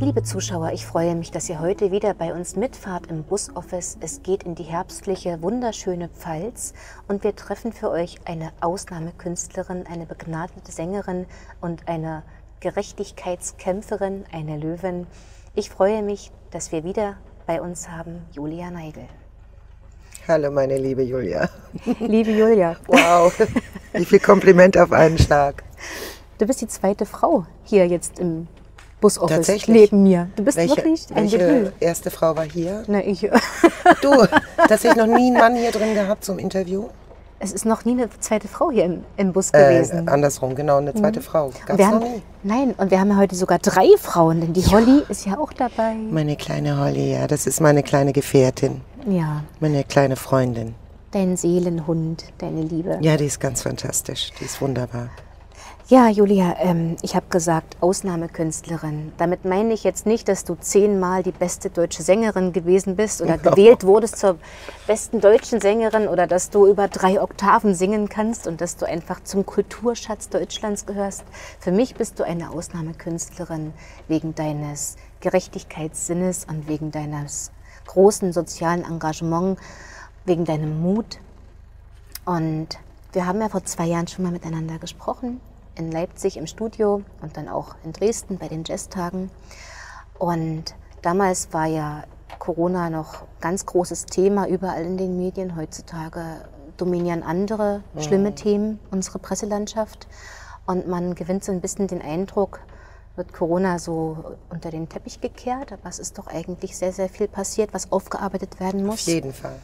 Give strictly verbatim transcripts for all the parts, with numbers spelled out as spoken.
Liebe Zuschauer, ich freue mich, dass ihr heute wieder bei uns mitfahrt im Busoffice. Es geht in die herbstliche, wunderschöne Pfalz und wir treffen für euch eine Ausnahmekünstlerin, eine begnadete Sängerin und eine Gerechtigkeitskämpferin, eine Löwin. Ich freue mich, dass wir wieder bei uns haben Julia Neigel. Hallo meine liebe Julia. Liebe Julia. Wow, wie viel Kompliment auf einen Schlag. Du bist die zweite Frau hier jetzt im Busoffice Tatsächlich? neben mir. Du bist welche, wirklich ein welche Debüt. erste Frau war hier? Na, ich. Du, tatsächlich noch nie einen Mann hier drin gehabt zum Interview? Es ist noch nie eine zweite Frau hier im, im Bus gewesen. Äh, andersrum, genau, eine zweite Mhm. Frau. Und Gab's wir noch haben, nie? nein, und wir haben ja heute sogar drei Frauen, denn die Holly ist ja auch dabei. Meine kleine Holly, ja, das ist meine kleine Gefährtin, Ja, meine kleine Freundin. dein Seelenhund, deine Liebe. Ja, die ist ganz fantastisch, die ist wunderbar. Ja, Julia, ähm, ich habe gesagt, Ausnahmekünstlerin. Damit meine ich jetzt nicht, dass du zehnmal die beste deutsche Sängerin gewesen bist oder gewählt wurdest zur besten deutschen Sängerin oder dass du über drei Oktaven singen kannst und dass du einfach zum Kulturschatz Deutschlands gehörst. Für mich bist du eine Ausnahmekünstlerin wegen deines Gerechtigkeitssinnes und wegen deines großen sozialen Engagements, wegen deinem Mut. Und wir haben ja vor zwei Jahren schon mal miteinander gesprochen. In Leipzig im Studio und dann auch in Dresden bei den Jazztagen. Und damals war ja Corona noch ganz großes Thema überall in den Medien. Heutzutage dominieren andere Mhm. schlimme Themen unsere Presselandschaft. Und man gewinnt so ein bisschen den Eindruck, wird Corona so unter den Teppich gekehrt. Aber es ist doch eigentlich sehr, sehr viel passiert, was aufgearbeitet werden muss. Auf jeden Fall.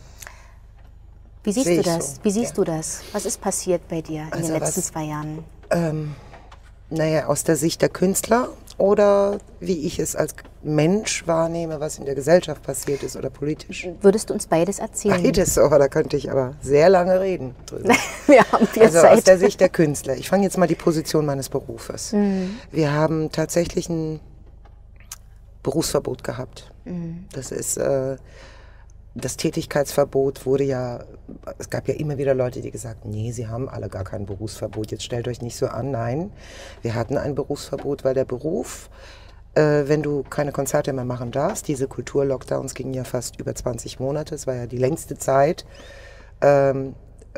Wie siehst Sehe du ich das? so, Wie siehst ja. du das? Was ist passiert bei dir in Also den letzten was- zwei Jahren? Ähm, naja, aus der Sicht der Künstler oder wie ich es als Mensch wahrnehme, was in der Gesellschaft passiert ist oder politisch. Würdest du uns beides erzählen? Beides, so, da könnte ich aber sehr lange reden drüber. Wir haben viel Also Zeit. aus der Sicht der Künstler. Ich fange jetzt mal die Position meines Berufes. Mhm. Wir haben tatsächlich ein Berufsverbot gehabt. Mhm. Das ist äh, das Tätigkeitsverbot wurde ja, es gab ja immer wieder Leute, die gesagt haben, nee, sie haben alle gar kein Berufsverbot, jetzt stellt euch nicht so an. Nein, wir hatten ein Berufsverbot, weil der Beruf, äh, wenn du keine Konzerte mehr machen darfst, diese Kulturlockdowns gingen ja fast über zwanzig Monate, es war ja die längste Zeit, ähm,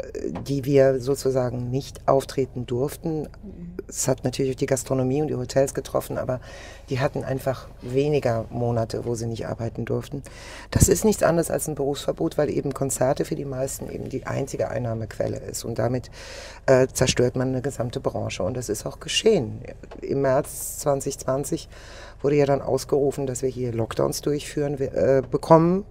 die wir sozusagen nicht auftreten durften. Es hat natürlich auch die Gastronomie und die Hotels getroffen, aber die hatten einfach weniger Monate, wo sie nicht arbeiten durften. Das ist nichts anderes als ein Berufsverbot, weil eben Konzerte für die meisten eben die einzige Einnahmequelle ist. Und damit äh, zerstört man eine gesamte Branche. Und das ist auch geschehen. Im März zwanzig zwanzig wurde ja dann ausgerufen, dass wir hier Lockdowns durchführen äh, bekommen.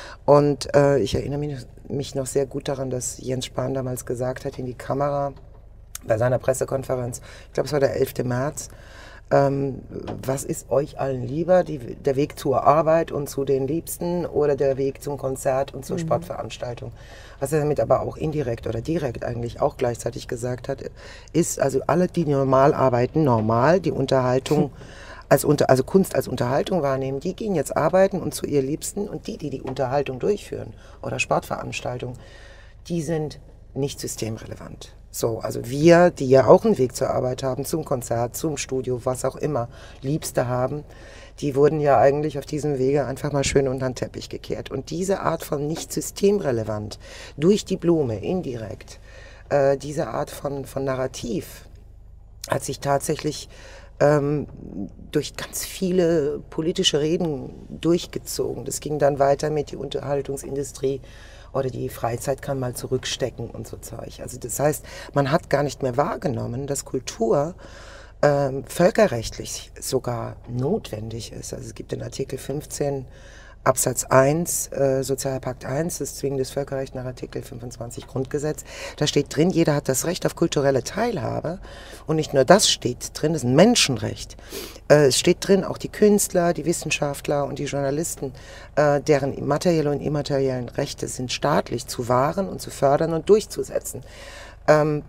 Und äh, ich erinnere mich, mich noch sehr gut daran, dass Jens Spahn damals gesagt hat in die Kamera bei seiner Pressekonferenz, ich glaube es war der elfte März, ähm, was ist euch allen lieber, die, der Weg zur Arbeit und zu den Liebsten oder der Weg zum Konzert und zur Mhm. Sportveranstaltung? Was er damit aber auch indirekt oder direkt eigentlich auch gleichzeitig gesagt hat, ist also alle, die normal arbeiten, normal, die Unterhaltung als unter, also Kunst als Unterhaltung wahrnehmen, die gehen jetzt arbeiten und zu ihr Liebsten und die, die die Unterhaltung durchführen oder Sportveranstaltungen, die sind nicht systemrelevant. So, also wir, die ja auch einen Weg zur Arbeit haben, zum Konzert, zum Studio, was auch immer, Liebste haben, die wurden ja eigentlich auf diesem Wege einfach mal schön unter den Teppich gekehrt. Und diese Art von nicht systemrelevant, durch die Blume, indirekt, äh, diese Art von, von Narrativ hat sich tatsächlich ähm, durch ganz viele politische Reden durchgezogen. Das ging dann weiter mit der Unterhaltungsindustrie oder die Freizeit kann mal zurückstecken und so Zeug. Also das heißt, man hat gar nicht mehr wahrgenommen, dass Kultur ähm, völkerrechtlich sogar notwendig ist. Also es gibt den Artikel fünfzehn Absatz eins, äh, Sozialpakt eins, das zwingendes Völkerrecht nach Artikel fünfundzwanzig Grundgesetz. Da steht drin, jeder hat das Recht auf kulturelle Teilhabe. Und nicht nur das steht drin, das ist ein Menschenrecht. Äh, es steht drin, auch die Künstler, die Wissenschaftler und die Journalisten, äh, deren materielle und immateriellen Rechte sind staatlich zu wahren und zu fördern und durchzusetzen. Ähm,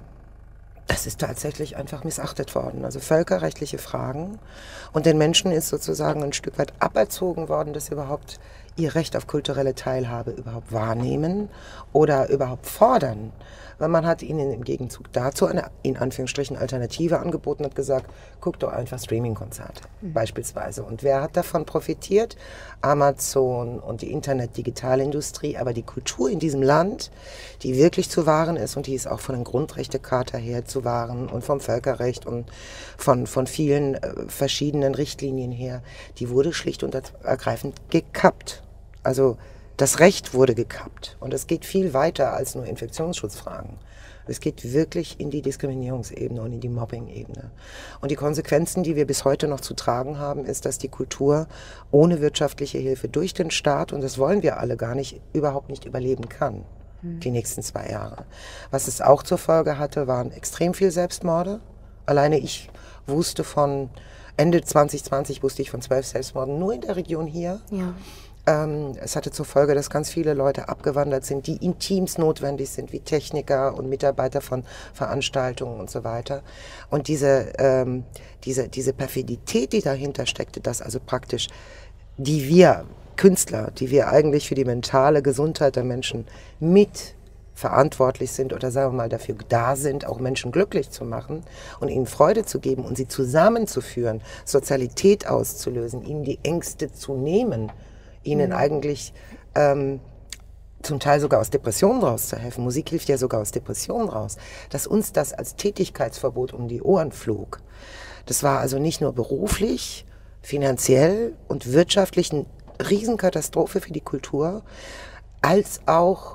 Das ist tatsächlich einfach missachtet worden. Also völkerrechtliche Fragen. Und den Menschen ist sozusagen ein Stück weit aberzogen worden, das überhaupt ihr Recht auf kulturelle Teilhabe überhaupt wahrnehmen oder überhaupt fordern. Weil man hat ihnen im Gegenzug dazu eine, in Anführungsstrichen, Alternative angeboten, hat gesagt, guckt doch einfach Streaming-Konzerte mhm. beispielsweise. Und wer hat davon profitiert? Amazon und die Internet-Digitalindustrie, aber die Kultur in diesem Land, die wirklich zu wahren ist und die ist auch von der Grundrechtecharta her zu wahren und vom Völkerrecht und von, von vielen äh, verschiedenen Richtlinien her, die wurde schlicht und ergreifend gekappt. Also das Recht wurde gekappt und es geht viel weiter als nur Infektionsschutzfragen. Es geht wirklich in die Diskriminierungsebene und in die Mobbing-Ebene. Und die Konsequenzen, die wir bis heute noch zu tragen haben, ist, dass die Kultur ohne wirtschaftliche Hilfe durch den Staat, und das wollen wir alle gar nicht, überhaupt nicht überleben kann, mhm. die nächsten zwei Jahre. Was es auch zur Folge hatte, waren extrem viel Selbstmorde. Alleine ich wusste von Ende zwanzig zwanzig wusste ich von zwölf Selbstmorden nur in der Region hier. Ja. Ähm, es hatte zur Folge, dass ganz viele Leute abgewandert sind, die in Teams notwendig sind, wie Techniker und Mitarbeiter von Veranstaltungen und so weiter. Und diese, ähm, diese, diese Perfidität, die dahinter steckte, dass also praktisch die wir Künstler, die wir eigentlich für die mentale Gesundheit der Menschen mit verantwortlich sind oder sagen wir mal dafür da sind, auch Menschen glücklich zu machen und ihnen Freude zu geben und sie zusammenzuführen, Sozialität auszulösen, ihnen die Ängste zu nehmen, ihnen mhm. eigentlich ähm, zum Teil sogar aus Depressionen rauszuhelfen. Musik hilft ja sogar aus Depressionen raus. Dass uns das als Tätigkeitsverbot um die Ohren flog. Das war also nicht nur beruflich, finanziell und wirtschaftlich eine Riesenkatastrophe für die Kultur, als auch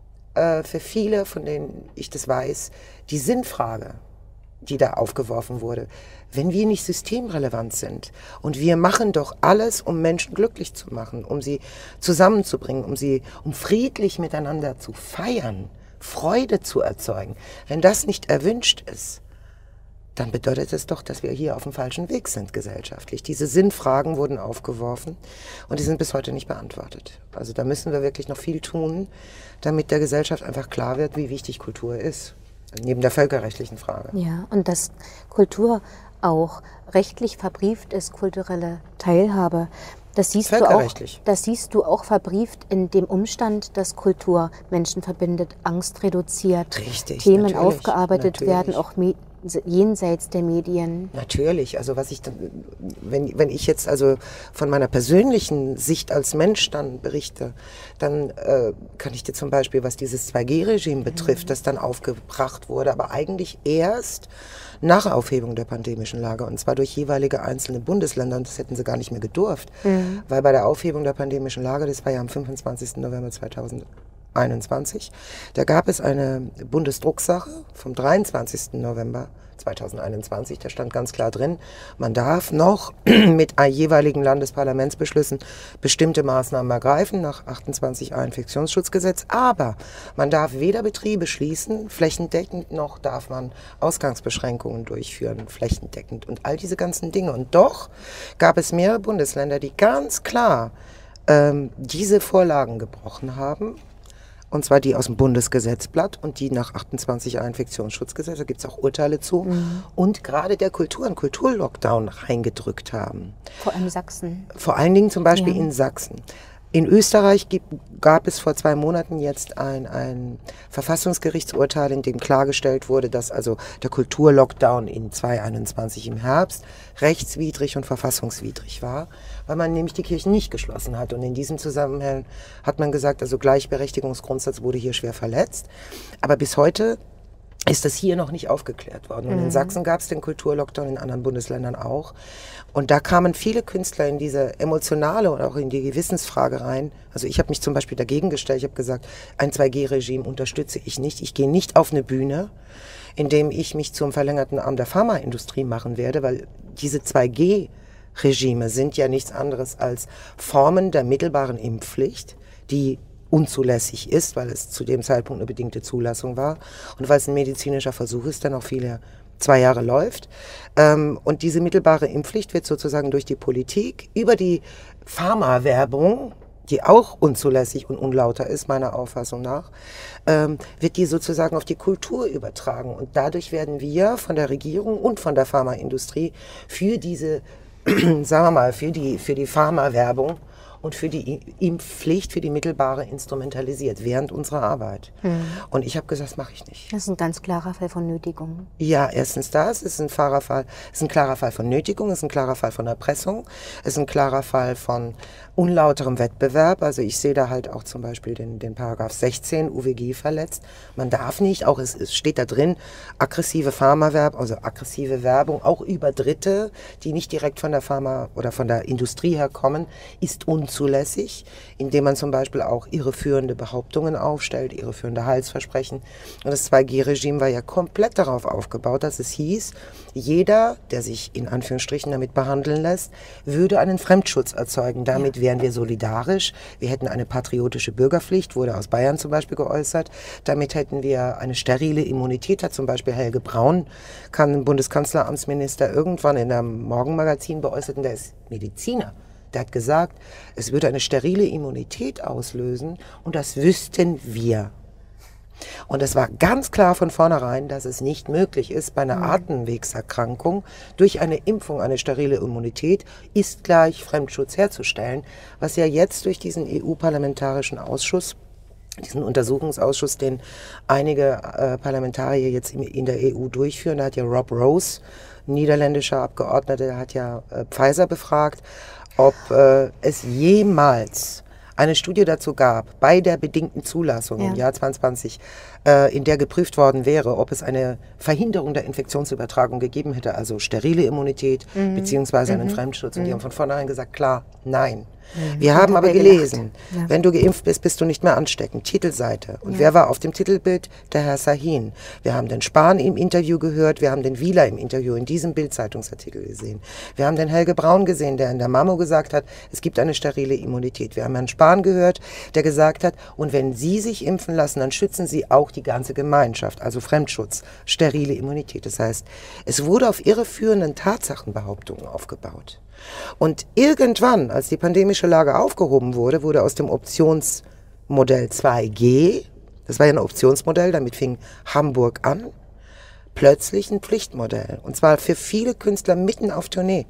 äh, für viele, von denen ich das weiß, die Sinnfrage, die da aufgeworfen wurde. Wenn wir nicht systemrelevant sind und wir machen doch alles, um Menschen glücklich zu machen, um sie zusammenzubringen, um sie, um friedlich miteinander zu feiern, Freude zu erzeugen. Wenn das nicht erwünscht ist, dann bedeutet es doch, dass wir hier auf dem falschen Weg sind gesellschaftlich. Diese Sinnfragen wurden aufgeworfen und die sind bis heute nicht beantwortet. Also da müssen wir wirklich noch viel tun, damit der Gesellschaft einfach klar wird, wie wichtig Kultur ist. Neben der völkerrechtlichen Frage. Ja, und dass Kultur auch rechtlich verbrieft ist, kulturelle Teilhabe. Das siehst du auch, das siehst du auch verbrieft in dem Umstand, dass Kultur Menschen verbindet, Angst reduziert, Richtig, Themen aufgearbeitet natürlich. werden, auch jenseits der Medien. Natürlich, also was ich dann, wenn, wenn ich jetzt also von meiner persönlichen Sicht als Mensch dann berichte, dann äh, kann ich dir zum Beispiel, was dieses zwei G Regime betrifft, mhm. das dann aufgebracht wurde, aber eigentlich erst nach Aufhebung der pandemischen Lage und zwar durch jeweilige einzelne Bundesländer und das hätten sie gar nicht mehr gedurft, mhm. weil bei der Aufhebung der pandemischen Lage, das war ja am fünfundzwanzigsten November zweitausendeinundzwanzig, da gab es eine Bundesdrucksache vom dreiundzwanzigsten November zweitausendeinundzwanzig, da stand ganz klar drin, man darf noch mit jeweiligen Landesparlamentsbeschlüssen bestimmte Maßnahmen ergreifen nach achtundzwanzig a Infektionsschutzgesetz, aber man darf weder Betriebe schließen, flächendeckend, noch darf man Ausgangsbeschränkungen durchführen, flächendeckend und all diese ganzen Dinge. Und doch gab es mehrere Bundesländer, die ganz klar ähm, diese Vorlagen gebrochen haben. Und zwar die aus dem Bundesgesetzblatt und die nach achtundzwanzig a Infektionsschutzgesetz, da gibt es auch Urteile zu, mhm. und gerade der Kultur- und Kulturlockdown reingedrückt haben. Vor allem Sachsen. Vor allen Dingen zum Beispiel ja. in Sachsen. In Österreich gibt, gab es vor zwei Monaten jetzt ein, ein Verfassungsgerichtsurteil, in dem klargestellt wurde, dass also der Kulturlockdown in zweitausendeinundzwanzig im Herbst rechtswidrig und verfassungswidrig war, weil man nämlich die Kirchen nicht geschlossen hat. Und in diesem Zusammenhang hat man gesagt, also Gleichberechtigungsgrundsatz wurde hier schwer verletzt. Aber bis heute ist das hier noch nicht aufgeklärt worden. Und mhm. in Sachsen gab es den Kulturlockdown, in anderen Bundesländern auch. Und da kamen viele Künstler in diese emotionale und auch in die Gewissensfrage rein. Also ich habe mich zum Beispiel dagegen gestellt. Ich habe gesagt, ein zwei G Regime unterstütze ich nicht. Ich gehe nicht auf eine Bühne, in dem ich mich zum verlängerten Arm der Pharmaindustrie machen werde, weil diese zwei G Regime sind ja nichts anderes als Formen der mittelbaren Impfpflicht, die unzulässig ist, weil es zu dem Zeitpunkt eine bedingte Zulassung war und weil es ein medizinischer Versuch ist, der noch viele zwei Jahre läuft. Und diese mittelbare Impfpflicht wird sozusagen durch die Politik über die Pharmawerbung, die auch unzulässig und unlauter ist, meiner Auffassung nach, wird die sozusagen auf die Kultur übertragen. Und dadurch werden wir von der Regierung und von der Pharmaindustrie für diese, sagen wir mal, für die, für die Pharmawerbung und für die Impfpflicht, für die mittelbare instrumentalisiert während unserer Arbeit. Mhm. Und ich habe gesagt, das mache ich nicht. Das ist ein ganz klarer Fall von Nötigung. Ja, erstens das, es ist ein klarer Fall, es ist ein klarer Fall von Nötigung, es ist ein klarer Fall von Erpressung, es ist ein klarer Fall von unlauterem Wettbewerb. Also ich sehe da halt auch zum Beispiel den, den Paragraph sechzehn U W G verletzt. Man darf nicht, auch es, es steht da drin, aggressive Pharmawerbung, also aggressive Werbung, auch über Dritte, die nicht direkt von der Pharma oder von der Industrie herkommen, ist unzulässig, indem man zum Beispiel auch irreführende Behauptungen aufstellt, irreführende Heilsversprechen. Und das zwei G Regime war ja komplett darauf aufgebaut, dass es hieß, jeder, der sich in Anführungsstrichen damit behandeln lässt, würde einen Fremdschutz erzeugen. Damit wären wir solidarisch. Wir hätten eine patriotische Bürgerpflicht, wurde aus Bayern zum Beispiel geäußert. Damit hätten wir eine sterile Immunität, hat zum Beispiel Helge Braun, kann Bundeskanzleramtsminister, irgendwann in einem Morgenmagazin beäußert, und der ist Mediziner. Der hat gesagt, es würde eine sterile Immunität auslösen und das wüssten wir. Und es war ganz klar von vornherein, dass es nicht möglich ist, bei einer mhm. Atemwegserkrankung durch eine Impfung eine sterile Immunität ist gleich Fremdschutz herzustellen, was ja jetzt durch diesen E U-Parlamentarischen Ausschuss, diesen Untersuchungsausschuss, den einige äh, Parlamentarier jetzt in, in der E U durchführen, da hat ja Rob Rose, niederländischer Abgeordneter, der hat ja äh, Pfizer befragt, ob äh, es jemals eine Studie dazu gab, bei der bedingten Zulassung ja. im Jahr zwanzig zwanzig, äh, in der geprüft worden wäre, ob es eine Verhinderung der Infektionsübertragung gegeben hätte, also sterile Immunität mhm. beziehungsweise mhm. einen Fremdschutz. Und mhm. die haben von vornherein gesagt, klar, nein. Mhm. Wir haben aber gelesen, ja. wenn du geimpft bist, bist du nicht mehr ansteckend. Titelseite. Und ja. wer war auf dem Titelbild? Der Herr Sahin. Wir haben den Spahn im Interview gehört, wir haben den Wieler im Interview in diesem Bild-Zeitungsartikel gesehen. Wir haben den Helge Braun gesehen, der in der Mamo gesagt hat, es gibt eine sterile Immunität. Wir haben Herrn Spahn gehört, der gesagt hat, und wenn Sie sich impfen lassen, dann schützen Sie auch die ganze Gemeinschaft. Also Fremdschutz, sterile Immunität. Das heißt, es wurde auf irreführenden Tatsachenbehauptungen aufgebaut. Und irgendwann, als die pandemische Lage aufgehoben wurde, wurde aus dem Optionsmodell zwei G, das war ja ein Optionsmodell, damit fing Hamburg an, plötzlich ein Pflichtmodell. Und zwar für viele Künstler mitten auf Tournee.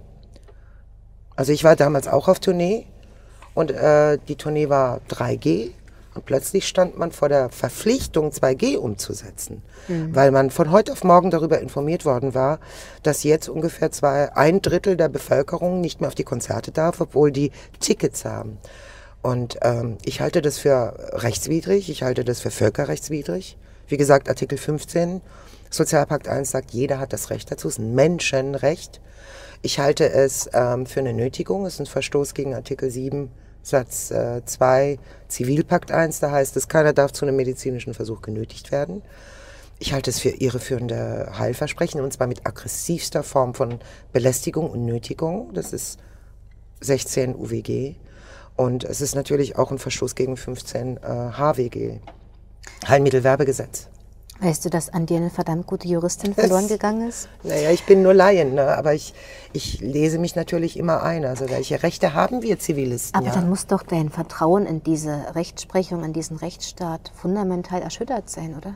Also ich war damals auch auf Tournee und äh, die Tournee war drei G. Und plötzlich stand man vor der Verpflichtung, zwei G umzusetzen, mhm. weil man von heute auf morgen darüber informiert worden war, dass jetzt ungefähr zwei, ein Drittel der Bevölkerung nicht mehr auf die Konzerte darf, obwohl die Tickets haben. Und ähm, ich halte das für rechtswidrig, ich halte das für völkerrechtswidrig. Wie gesagt, Artikel fünfzehn, Sozialpakt eins sagt, jeder hat das Recht dazu, es ist ein Menschenrecht. Ich halte es ähm, für eine Nötigung, es ist ein Verstoß gegen Artikel sieben. Satz äh, zwei, Zivilpakt eins, da heißt es, keiner darf zu einem medizinischen Versuch genötigt werden. Ich halte es für irreführende Heilversprechen, und zwar mit aggressivster Form von Belästigung und Nötigung. Das ist sechzehn U W G. Und es ist natürlich auch ein Verstoß gegen fünfzehn äh, H W G, Heilmittelwerbegesetz. Weißt du, dass an dir eine verdammt gute Juristin verloren gegangen ist? Naja, ich bin nur Laien, ne? Aber ich, ich lese mich natürlich immer ein. Also welche Rechte haben wir Zivilisten? Aber ja? dann muss doch dein Vertrauen in diese Rechtsprechung, in diesen Rechtsstaat fundamental erschüttert sein, oder?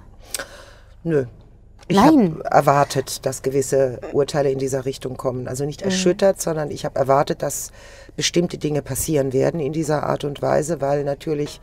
Nö. Ich habe erwartet, dass gewisse Urteile in dieser Richtung kommen. Also nicht erschüttert, mhm. sondern ich habe erwartet, dass bestimmte Dinge passieren werden in dieser Art und Weise, weil natürlich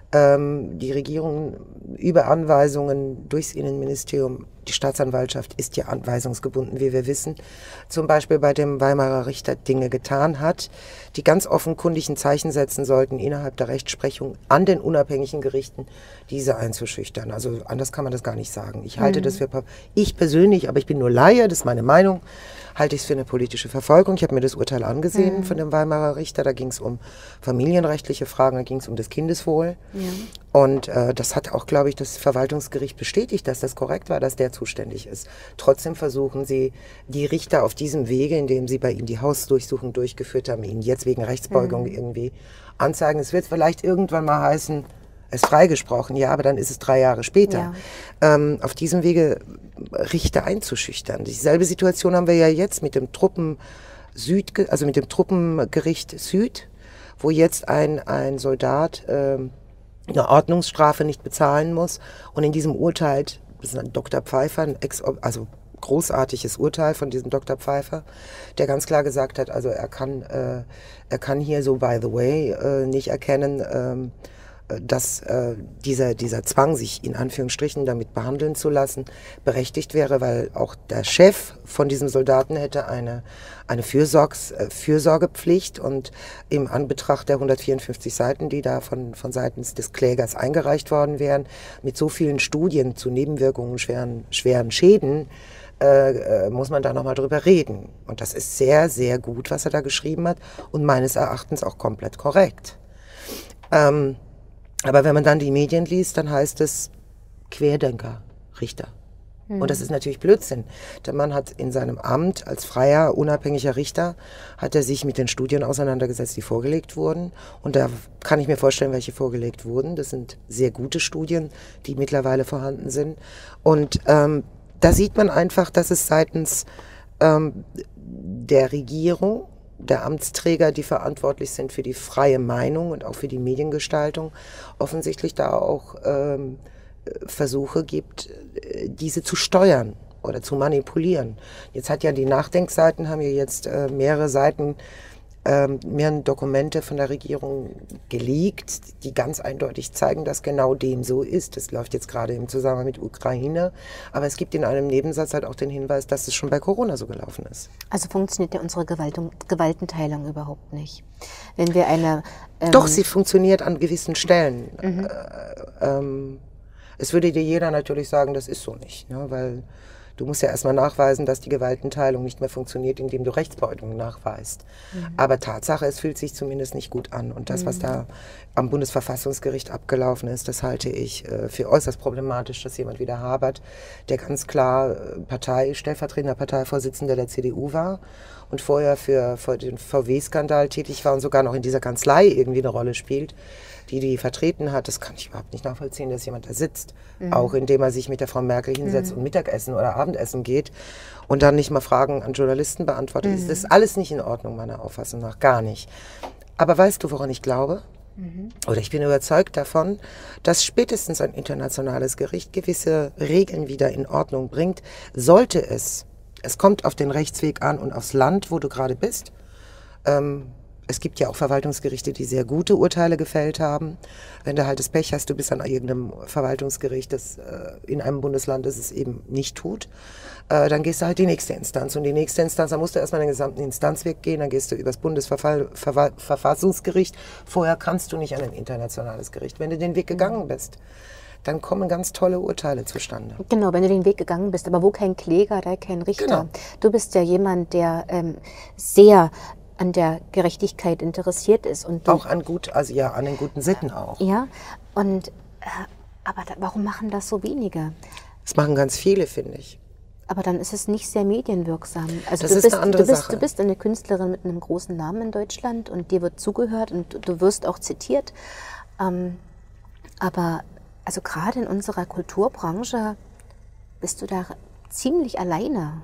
ähm, die Regierung über Anweisungen durchs Innenministerium, die Staatsanwaltschaft ist ja anweisungsgebunden, wie wir wissen, zum Beispiel bei dem Weimarer Richter Dinge getan hat, die ganz offenkundig ein Zeichen setzen sollten, innerhalb der Rechtsprechung an den unabhängigen Gerichten, diese einzuschüchtern. Also anders kann man das gar nicht sagen. Ich halte mhm. das für, ich persönlich, aber ich bin nur Laie, das ist meine Meinung, halte ich es für eine politische Verfolgung. Ich habe mir das Urteil angesehen mhm. von dem Weimarer Richter, da ging es um familienrechtliche Fragen, da ging es um das Kindeswohl. Ja. Und äh, das hat auch, glaube ich, das Verwaltungsgericht bestätigt, dass das korrekt war, dass der zuständig ist. Trotzdem versuchen sie, die Richter auf diesem Wege, indem sie bei ihm die Hausdurchsuchung durchgeführt haben, ihn jetzt wegen Rechtsbeugung mhm. irgendwie anzeigen. Es wird vielleicht irgendwann mal heißen, es freigesprochen, ja, aber dann ist es drei Jahre später. Ja. Ähm, auf diesem Wege Richter einzuschüchtern. Dieselbe Situation haben wir ja jetzt mit dem Truppen Süd, also mit dem Truppengericht Süd, wo jetzt ein, ein Soldat ähm, eine Ordnungsstrafe nicht bezahlen muss und in diesem Urteil, das ist ein Doktor Pfeiffer, ein Ex, also großartiges Urteil von diesem Doktor Pfeiffer, der ganz klar gesagt hat, also er kann, äh, er kann hier so by the way äh, nicht erkennen, ähm, dass äh, dieser, dieser Zwang, sich in Anführungsstrichen damit behandeln zu lassen, berechtigt wäre, weil auch der Chef von diesem Soldaten hätte eine, eine Fürsorgs, äh, Fürsorgepflicht, und im Anbetracht der hundertvierundfünfzig Seiten, die da von, von seitens des Klägers eingereicht worden wären, mit so vielen Studien zu Nebenwirkungen, schweren, schweren Schäden, äh, äh, muss man da nochmal drüber reden. Und das ist sehr, sehr gut, was er da geschrieben hat, und meines Erachtens auch komplett korrekt. Ähm, Aber wenn man dann die Medien liest, dann heißt es Querdenker, Richter. Mhm. Und das ist natürlich Blödsinn. Der Mann hat in seinem Amt als freier, unabhängiger Richter, hat er sich mit den Studien auseinandergesetzt, die vorgelegt wurden. Und da kann ich mir vorstellen, welche vorgelegt wurden. Das sind sehr gute Studien, die mittlerweile vorhanden sind. Und ähm, da sieht man einfach, dass es seitens ähm, der Regierung, der Amtsträger, die verantwortlich sind für die freie Meinung und auch für die Mediengestaltung, offensichtlich da auch ähm, Versuche gibt, diese zu steuern oder zu manipulieren. Jetzt hat ja die Nachdenkseiten, haben ja jetzt äh, mehrere Seiten, ähm, mehrere Dokumente von der Regierung geleakt, die ganz eindeutig zeigen, dass genau dem so ist. Das läuft jetzt gerade im Zusammenhang mit Ukraine, aber es gibt in einem Nebensatz halt auch den Hinweis, dass es schon bei Corona so gelaufen ist. Also funktioniert ja unsere Gewaltung, Gewaltenteilung überhaupt nicht. Wenn wir eine... Ähm Doch, sie funktioniert an gewissen Stellen. Mhm. Äh, ähm, es würde dir jeder natürlich sagen, das ist so nicht, ne? Weil du musst ja erstmal nachweisen, dass die Gewaltenteilung nicht mehr funktioniert, indem du Rechtsbeugung nachweist. Mhm. Aber Tatsache, es fühlt sich zumindest nicht gut an. Und das, mhm. was da am Bundesverfassungsgericht abgelaufen ist, das halte ich äh, für äußerst problematisch, dass jemand wie der Habert, der ganz klar Partei, stellvertretender Parteivorsitzender der C D U war und vorher für, für den V W-Skandal tätig war und sogar noch in dieser Kanzlei irgendwie eine Rolle spielt, die die vertreten hat, das kann ich überhaupt nicht nachvollziehen, dass jemand da sitzt. Mhm. Auch indem er sich mit der Frau Merkel hinsetzt mhm. und Mittagessen oder Abendessen geht und dann nicht mal Fragen an Journalisten beantwortet. Mhm. Das ist alles nicht in Ordnung, meiner Auffassung nach, gar nicht. Aber weißt du, woran ich glaube? Mhm. Oder ich bin überzeugt davon, dass spätestens ein internationales Gericht gewisse Regeln wieder in Ordnung bringt, sollte es, es kommt auf den Rechtsweg an und aufs Land, wo du gerade bist, ähm, es gibt ja auch Verwaltungsgerichte, die sehr gute Urteile gefällt haben. Wenn du halt das Pech hast, du bist an irgendeinem Verwaltungsgericht, das äh, in einem Bundesland das es eben nicht tut, äh, dann gehst du halt die nächste Instanz. Und die nächste Instanz, da musst du erstmal den gesamten Instanzweg gehen, dann gehst du übers Bundesverfassungsgericht. Vorher kannst du nicht an ein internationales Gericht. Wenn du den Weg gegangen bist, dann kommen ganz tolle Urteile zustande. Genau, wenn du den Weg gegangen bist. Aber wo kein Kläger, da kein Richter. Genau. Du bist ja jemand, der ähm, sehr an der Gerechtigkeit interessiert ist. Und du, auch an gut, also ja, an den guten Sitten auch. Ja, und, äh, aber da, warum machen das so wenige? Das machen ganz viele, finde ich. Aber dann ist es nicht sehr medienwirksam. Also das du ist bist, eine andere du bist, Sache. Du bist eine Künstlerin mit einem großen Namen in Deutschland und dir wird zugehört und du, du wirst auch zitiert. Ähm, aber also gerade in unserer Kulturbranche bist du da ziemlich alleine.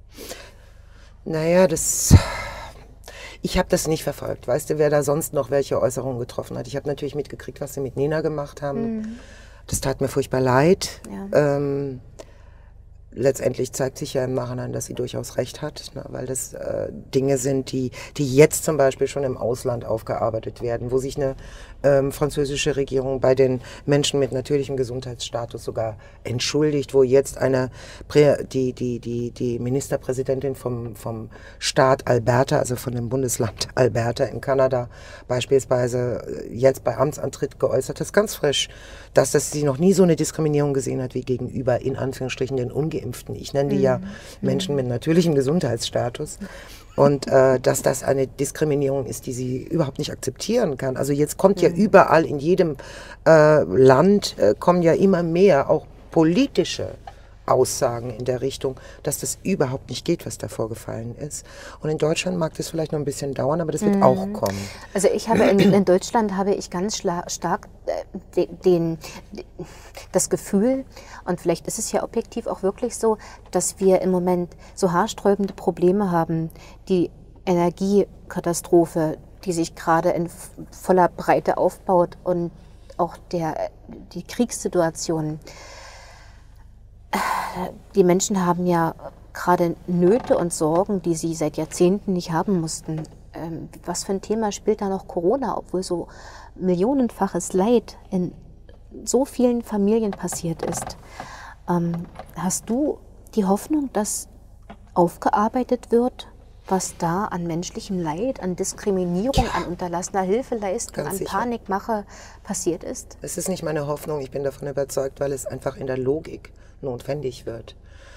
Naja, das... Ich habe das nicht verfolgt. Weißt du, wer da sonst noch welche Äußerungen getroffen hat? Ich habe natürlich mitgekriegt, was sie mit Nena gemacht haben. Mhm. Das tat mir furchtbar leid. Ja. Ähm, letztendlich zeigt sich ja im Nachhinein, dass sie durchaus recht hat, ne? Weil das äh, Dinge sind, die, die jetzt zum Beispiel schon im Ausland aufgearbeitet werden, wo sich eine ähm, französische Regierung bei den Menschen mit natürlichem Gesundheitsstatus sogar entschuldigt, wo jetzt eine Prä die, die, die, die Ministerpräsidentin vom, vom Staat Alberta, also von dem Bundesland Alberta in Kanada, beispielsweise jetzt bei Amtsantritt geäußert hat, ganz frisch, dass das sie noch nie so eine Diskriminierung gesehen hat wie gegenüber, in Anführungsstrichen, den Ungeimpften. Ich nenne die mhm. ja Menschen mit natürlichem Gesundheitsstatus. Und äh, dass das eine Diskriminierung ist, die sie überhaupt nicht akzeptieren kann. Also jetzt kommt ja mhm. überall in jedem äh, Land, äh, kommen ja immer mehr auch politische Aussagen in der Richtung, dass das überhaupt nicht geht, was da vorgefallen ist. Und in Deutschland mag das vielleicht noch ein bisschen dauern, aber das wird mhm. auch kommen. Also ich habe in, in Deutschland habe ich ganz stark äh, den, den, das Gefühl, und vielleicht ist es ja objektiv auch wirklich so, dass wir im Moment so haarsträubende Probleme haben. Die Energiekatastrophe, die sich gerade in voller Breite aufbaut, und auch der, die Kriegssituation. Die Menschen haben ja gerade Nöte und Sorgen, die sie seit Jahrzehnten nicht haben mussten. Ähm, was für ein Thema spielt da noch Corona, obwohl so millionenfaches Leid in so vielen Familien passiert ist? Ähm, hast du die Hoffnung, dass aufgearbeitet wird, was da an menschlichem Leid, an Diskriminierung, ja. an unterlassener Hilfeleistung, Ganz an sicher. Panikmache passiert ist? Es ist nicht meine Hoffnung, ich bin davon überzeugt, weil es einfach in der Logik notwendig wird.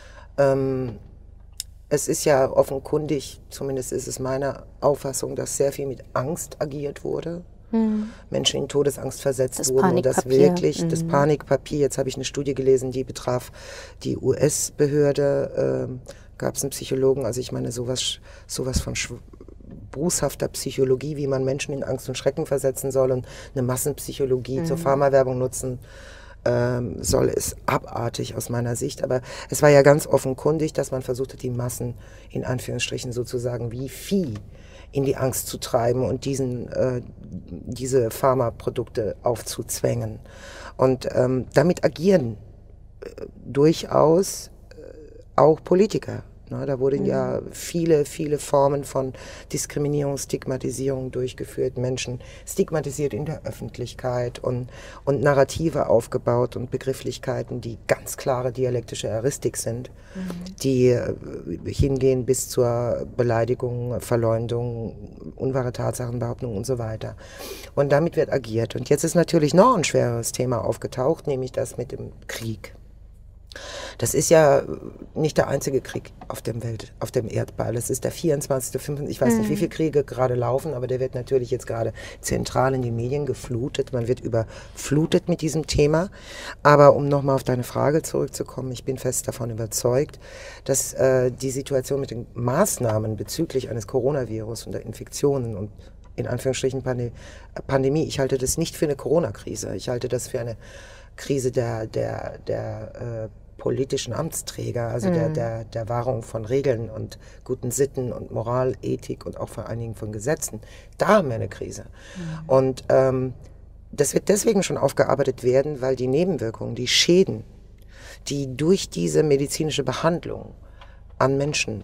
Ähm, es ist ja offenkundig, zumindest ist es meine Auffassung, dass sehr viel mit Angst agiert wurde. Mhm. Menschen in Todesangst versetzt das wurden und das wirklich, mhm. das Panikpapier, jetzt habe ich eine Studie gelesen, die betraf die U S-Behörde, äh, gab es einen Psychologen, also ich meine sowas, sowas von boshafter Psychologie, wie man Menschen in Angst und Schrecken versetzen soll und eine Massenpsychologie mhm. zur Pharmawerbung nutzen ähm, soll, ist abartig aus meiner Sicht. Aber es war ja ganz offenkundig, dass man versucht hat, die Massen in Anführungsstrichen sozusagen wie Vieh in die Angst zu treiben und diesen, äh, diese Pharmaprodukte aufzuzwängen. Und ähm, damit agieren äh, durchaus äh, auch Politiker. Na, da wurden mhm. ja viele, viele Formen von Diskriminierung, Stigmatisierung durchgeführt, Menschen stigmatisiert in der Öffentlichkeit und, und Narrative aufgebaut und Begrifflichkeiten, die ganz klare dialektische Heuristik sind, mhm. die äh, hingehen bis zur Beleidigung, Verleumdung, unwahre Tatsachenbehauptung und so weiter. Und damit wird agiert. Und jetzt ist natürlich noch ein schweres Thema aufgetaucht, nämlich das mit dem Krieg. Das ist ja nicht der einzige Krieg auf dem Welt, auf dem Erdball. Es ist der vierundzwanzigste, fünfundzwanzigste, ich weiß nicht, wie viele Kriege gerade laufen, aber der wird natürlich jetzt gerade zentral in die Medien geflutet. Man wird überflutet mit diesem Thema. Aber um nochmal auf deine Frage zurückzukommen, ich bin fest davon überzeugt, dass äh, die Situation mit den Maßnahmen bezüglich eines Coronavirus und der Infektionen und in Anführungsstrichen Pandem- Pandemie, ich halte das nicht für eine Corona-Krise. Ich halte das für eine Krise der, der, der äh, politischen Amtsträger, also mhm. der, der, der Wahrung von Regeln und guten Sitten und Moral, Ethik und auch vor allen Dingen von Gesetzen. Da haben wir eine Krise. Mhm. Und ähm, das wird deswegen schon aufgearbeitet werden, weil die Nebenwirkungen, die Schäden, die durch diese medizinische Behandlung an Menschen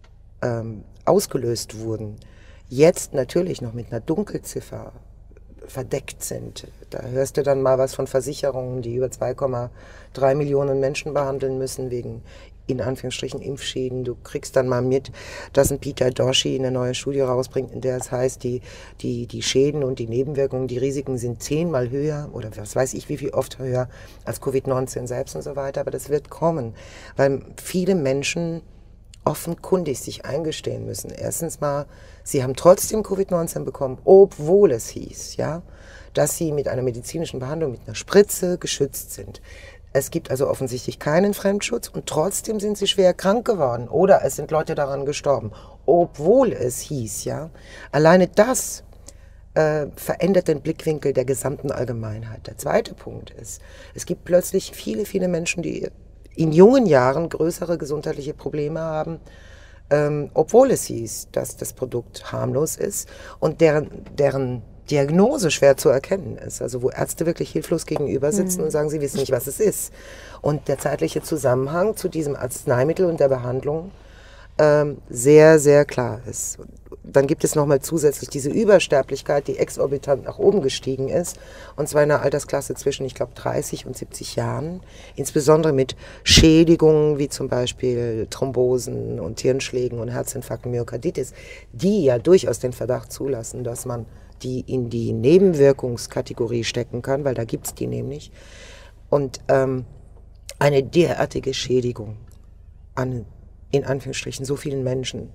ähm, ausgelöst wurden, jetzt natürlich noch mit einer Dunkelziffer verdeckt sind. Da hörst du dann mal was von Versicherungen, die über zwei Komma drei Millionen Menschen behandeln müssen wegen, in Anführungsstrichen, Impfschäden. Du kriegst dann mal mit, dass ein Peter Doshi eine neue Studie rausbringt, in der es heißt, die, die, die Schäden und die Nebenwirkungen, die Risiken sind zehnmal höher oder was weiß ich wie viel oft höher als Covid neunzehn selbst und so weiter. Aber das wird kommen, weil viele Menschen offenkundig sich eingestehen müssen. Erstens mal, sie haben trotzdem Covid neunzehn bekommen, obwohl es hieß, ja, dass sie mit einer medizinischen Behandlung, mit einer Spritze geschützt sind. Es gibt also offensichtlich keinen Fremdschutz und trotzdem sind sie schwer krank geworden oder es sind Leute daran gestorben, obwohl es hieß, ja. Alleine das äh, verändert den Blickwinkel der gesamten Allgemeinheit. Der zweite Punkt ist, es gibt plötzlich viele, viele Menschen, die in jungen Jahren größere gesundheitliche Probleme haben, ähm, obwohl es hieß, dass das Produkt harmlos ist und deren, deren Diagnose schwer zu erkennen ist. Also wo Ärzte wirklich hilflos gegenüber sitzen mhm. und sagen, sie wissen nicht, was es ist. Und der zeitliche Zusammenhang zu diesem Arzneimittel und der Behandlung ähm, sehr, sehr klar ist. Dann gibt es nochmal zusätzlich diese Übersterblichkeit, die exorbitant nach oben gestiegen ist, und zwar in einer Altersklasse zwischen, ich glaube, dreißig und siebzig Jahren, insbesondere mit Schädigungen wie zum Beispiel Thrombosen und Hirnschlägen und Herzinfarkten, Myokarditis, die ja durchaus den Verdacht zulassen, dass man die in die Nebenwirkungskategorie stecken kann, weil da gibt es die nämlich. Und ähm, eine derartige Schädigung an, in Anführungsstrichen, so vielen Menschen.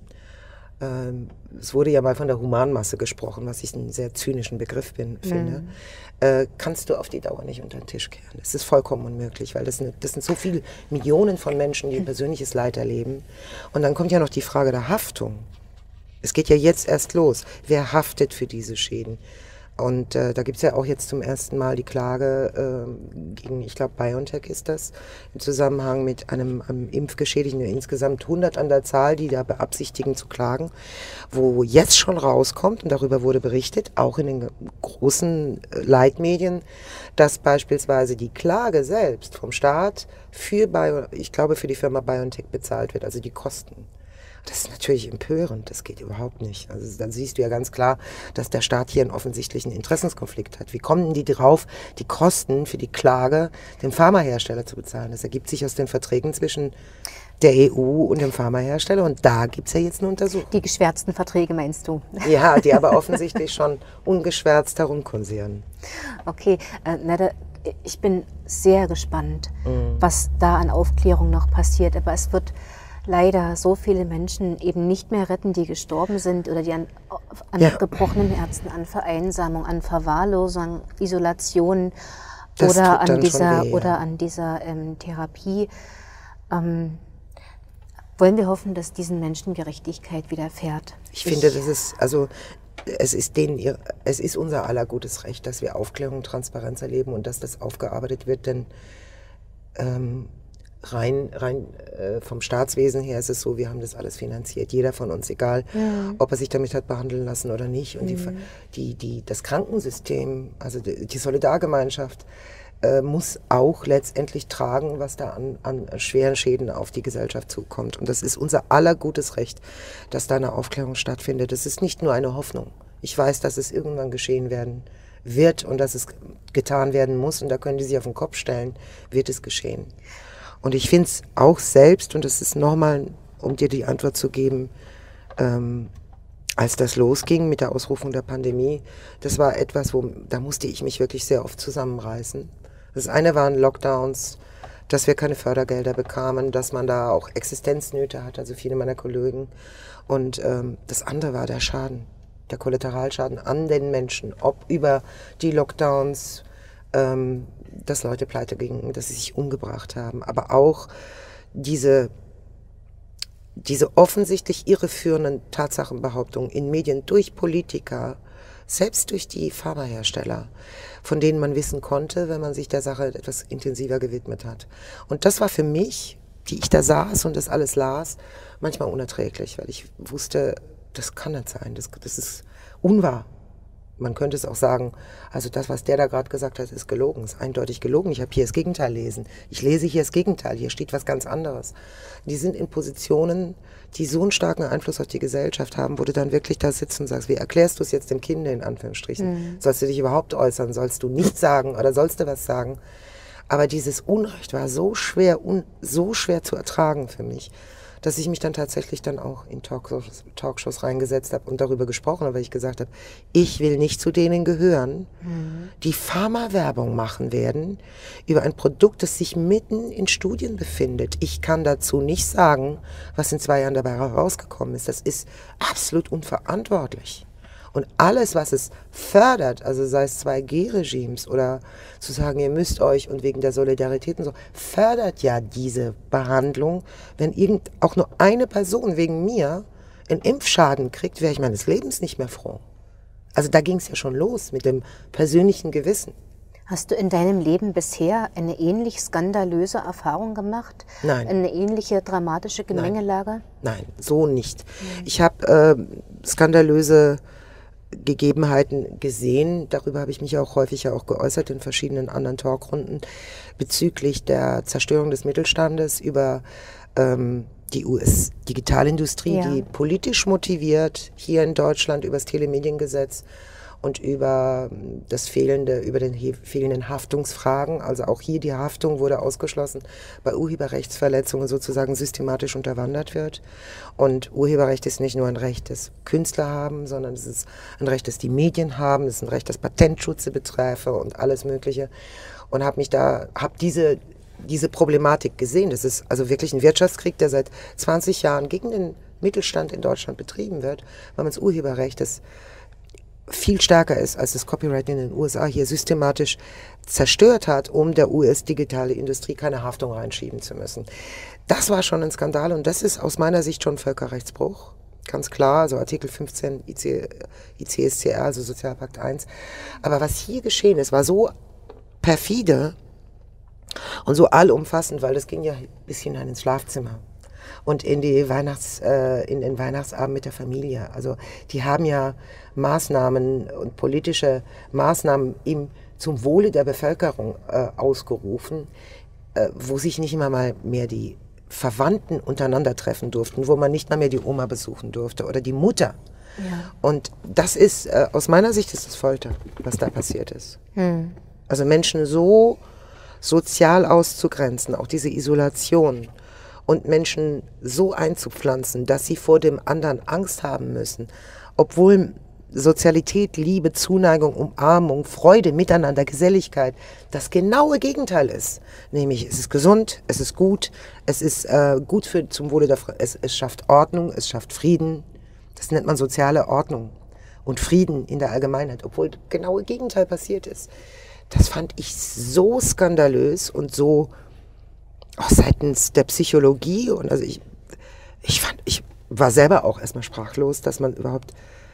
Ähm, es wurde ja mal von der Humanmasse gesprochen, was ich einen sehr zynischen Begriff bin, finde. Mhm. Äh, kannst du auf die Dauer nicht unter den Tisch kehren. Das ist vollkommen unmöglich, weil das sind, das sind so viele Millionen von Menschen, die persönliches Leid erleben. Und dann kommt ja noch die Frage der Haftung. Es geht ja jetzt erst los. Wer haftet für diese Schäden? Und äh, da gibt es ja auch jetzt zum ersten Mal die Klage äh, gegen, ich glaube, BioNTech ist das, im Zusammenhang mit einem, einem Impfgeschädigten, insgesamt hundert an der Zahl, die da beabsichtigen zu klagen, wo jetzt schon rauskommt, und darüber wurde berichtet, auch in den großen äh, Leitmedien, dass beispielsweise die Klage selbst vom Staat für, Bio, ich glaube, für die Firma BioNTech bezahlt wird, also die Kosten. Das ist natürlich empörend, das geht überhaupt nicht. Also dann siehst du ja ganz klar, dass der Staat hier einen offensichtlichen Interessenskonflikt hat. Wie kommen die drauf, die Kosten für die Klage dem Pharmahersteller zu bezahlen? Das ergibt sich aus den Verträgen zwischen der E U und dem Pharmahersteller, und da gibt es ja jetzt eine Untersuchung. Die geschwärzten Verträge meinst du? Ja, die aber offensichtlich schon ungeschwärzt herumkursieren. Okay, äh, Nette, ich bin sehr gespannt, mhm. was da an Aufklärung noch passiert, aber es wird leider so viele Menschen eben nicht mehr retten, die gestorben sind oder die an, an ja. gebrochenen Herzen, an Vereinsamung, an Verwahrlosung, Isolation oder an, dieser, weh, ja. oder an dieser ähm, Therapie. Ähm, wollen wir hoffen, dass diesen Menschen Gerechtigkeit widerfährt? Ich, ich finde, das ist, also es ist denen ihr, es ist unser aller gutes Recht, dass wir Aufklärung und Transparenz erleben und dass das aufgearbeitet wird, denn ähm, Rein, rein äh, vom Staatswesen her ist es so, wir haben das alles finanziert. Jeder von uns, egal mhm. ob er sich damit hat behandeln lassen oder nicht. Und mhm. die, die, die, das Krankensystem, also die, die Solidargemeinschaft, äh, muss auch letztendlich tragen, was da an, an schweren Schäden auf die Gesellschaft zukommt. Und das ist unser aller gutes Recht, dass da eine Aufklärung stattfindet. Das ist nicht nur eine Hoffnung. Ich weiß, dass es irgendwann geschehen werden wird und dass es getan werden muss. Und da können die sich auf den Kopf stellen, wird es geschehen. Und ich finde es auch selbst, und das ist nochmal, um dir die Antwort zu geben, ähm, als das losging mit der Ausrufung der Pandemie, das war etwas, wo da musste ich mich wirklich sehr oft zusammenreißen. Das eine waren Lockdowns, dass wir keine Fördergelder bekamen, dass man da auch Existenznöte hat, also viele meiner Kollegen. Und ähm, das andere war der Schaden, der Kollateralschaden an den Menschen, ob über die Lockdowns, ähm, dass Leute pleite gingen, dass sie sich umgebracht haben, aber auch diese, diese offensichtlich irreführenden Tatsachenbehauptungen in Medien durch Politiker, selbst durch die Pharmahersteller, von denen man wissen konnte, wenn man sich der Sache etwas intensiver gewidmet hat. Und das war für mich, die ich da saß und das alles las, manchmal unerträglich, weil ich wusste, das kann nicht sein, das, das ist unwahr. Man könnte es auch sagen, also das, was der da gerade gesagt hat, ist gelogen, ist eindeutig gelogen. Ich habe hier das Gegenteil lesen. Ich lese hier das Gegenteil, hier steht was ganz anderes. Die sind in Positionen, die so einen starken Einfluss auf die Gesellschaft haben, wo du dann wirklich da sitzt und sagst, wie erklärst du es jetzt dem Kind in Anführungsstrichen? Mhm. Sollst du dich überhaupt äußern? Sollst du nichts sagen oder sollst du was sagen? Aber dieses Unrecht war so schwer, un, so schwer zu ertragen für mich, dass ich mich dann tatsächlich dann auch in Talkshows, Talkshows reingesetzt habe und darüber gesprochen habe, weil ich gesagt habe, ich will nicht zu denen gehören, mhm. die Pharmawerbung machen werden über ein Produkt, das sich mitten in Studien befindet. Ich kann dazu nicht sagen, was in zwei Jahren dabei herausgekommen ist. Das ist absolut unverantwortlich. Und alles, was es fördert, also sei es zwei G Regimes oder zu sagen, ihr müsst euch und wegen der Solidarität und so, fördert ja diese Behandlung. Wenn irgend auch nur eine Person wegen mir einen Impfschaden kriegt, wäre ich meines Lebens nicht mehr froh. Also da ging es ja schon los mit dem persönlichen Gewissen. Hast du in deinem Leben bisher eine ähnlich skandalöse Erfahrung gemacht? Nein. Eine ähnliche dramatische Gemengelage? Nein, Nein so nicht. Mhm. Ich habe äh, skandalöse Gegebenheiten gesehen. Darüber habe ich mich auch häufig ja auch geäußert in verschiedenen anderen Talkrunden bezüglich der Zerstörung des Mittelstandes, über ähm, die U S-Digitalindustrie, ja. die politisch motiviert hier in Deutschland über das Telemediengesetz und über das fehlende, über den fehlenden Haftungsfragen, also auch hier die Haftung wurde ausgeschlossen, bei Urheberrechtsverletzungen sozusagen systematisch unterwandert wird. Und Urheberrecht ist nicht nur ein Recht, das Künstler haben, sondern es ist ein Recht, das die Medien haben, es ist ein Recht, das Patentschutze beträfe und alles Mögliche. Und habe mich da, habe diese diese Problematik gesehen. Das ist also wirklich ein Wirtschaftskrieg, der seit zwanzig Jahren gegen den Mittelstand in Deutschland betrieben wird, weil man das Urheberrecht, das viel stärker ist als das Copyright in den U S A, hier systematisch zerstört hat, um der U S-digitale Industrie keine Haftung reinschieben zu müssen. Das war schon ein Skandal und das ist aus meiner Sicht schon Völkerrechtsbruch. ganz klar, also Artikel fünfzehn I C, I C S C R, also Sozialpakt eins. Aber was hier geschehen ist, war so perfide und so allumfassend, weil das ging ja bis hinein ins Schlafzimmer und in die Weihnachts, äh, in den Weihnachtsabend mit der Familie. Also die haben ja Maßnahmen und politische Maßnahmen im, zum Wohle der Bevölkerung äh, ausgerufen, äh, wo sich nicht immer mal mehr die Verwandten untereinander treffen durften, wo man nicht mal mehr die Oma besuchen durfte oder die Mutter. Ja. Und das ist, äh, aus meiner Sicht ist das Folter, was da passiert ist. Hm. Also Menschen so sozial auszugrenzen, auch diese Isolation und Menschen so einzupflanzen, dass sie vor dem anderen Angst haben müssen, obwohl Sozialität, Liebe, Zuneigung, Umarmung, Freude, Miteinander, Geselligkeit das genaue Gegenteil ist. Nämlich es ist gesund, es ist gut, es ist äh, gut für, zum Wohle der Frau, es, es schafft Ordnung, es schafft Frieden. Das nennt man soziale Ordnung und Frieden in der Allgemeinheit, obwohl das genaue Gegenteil passiert ist. Das fand ich so skandalös und so auch seitens der Psychologie. Und also ich, ich fand, ich war selber auch erstmal sprachlos, dass man überhaupt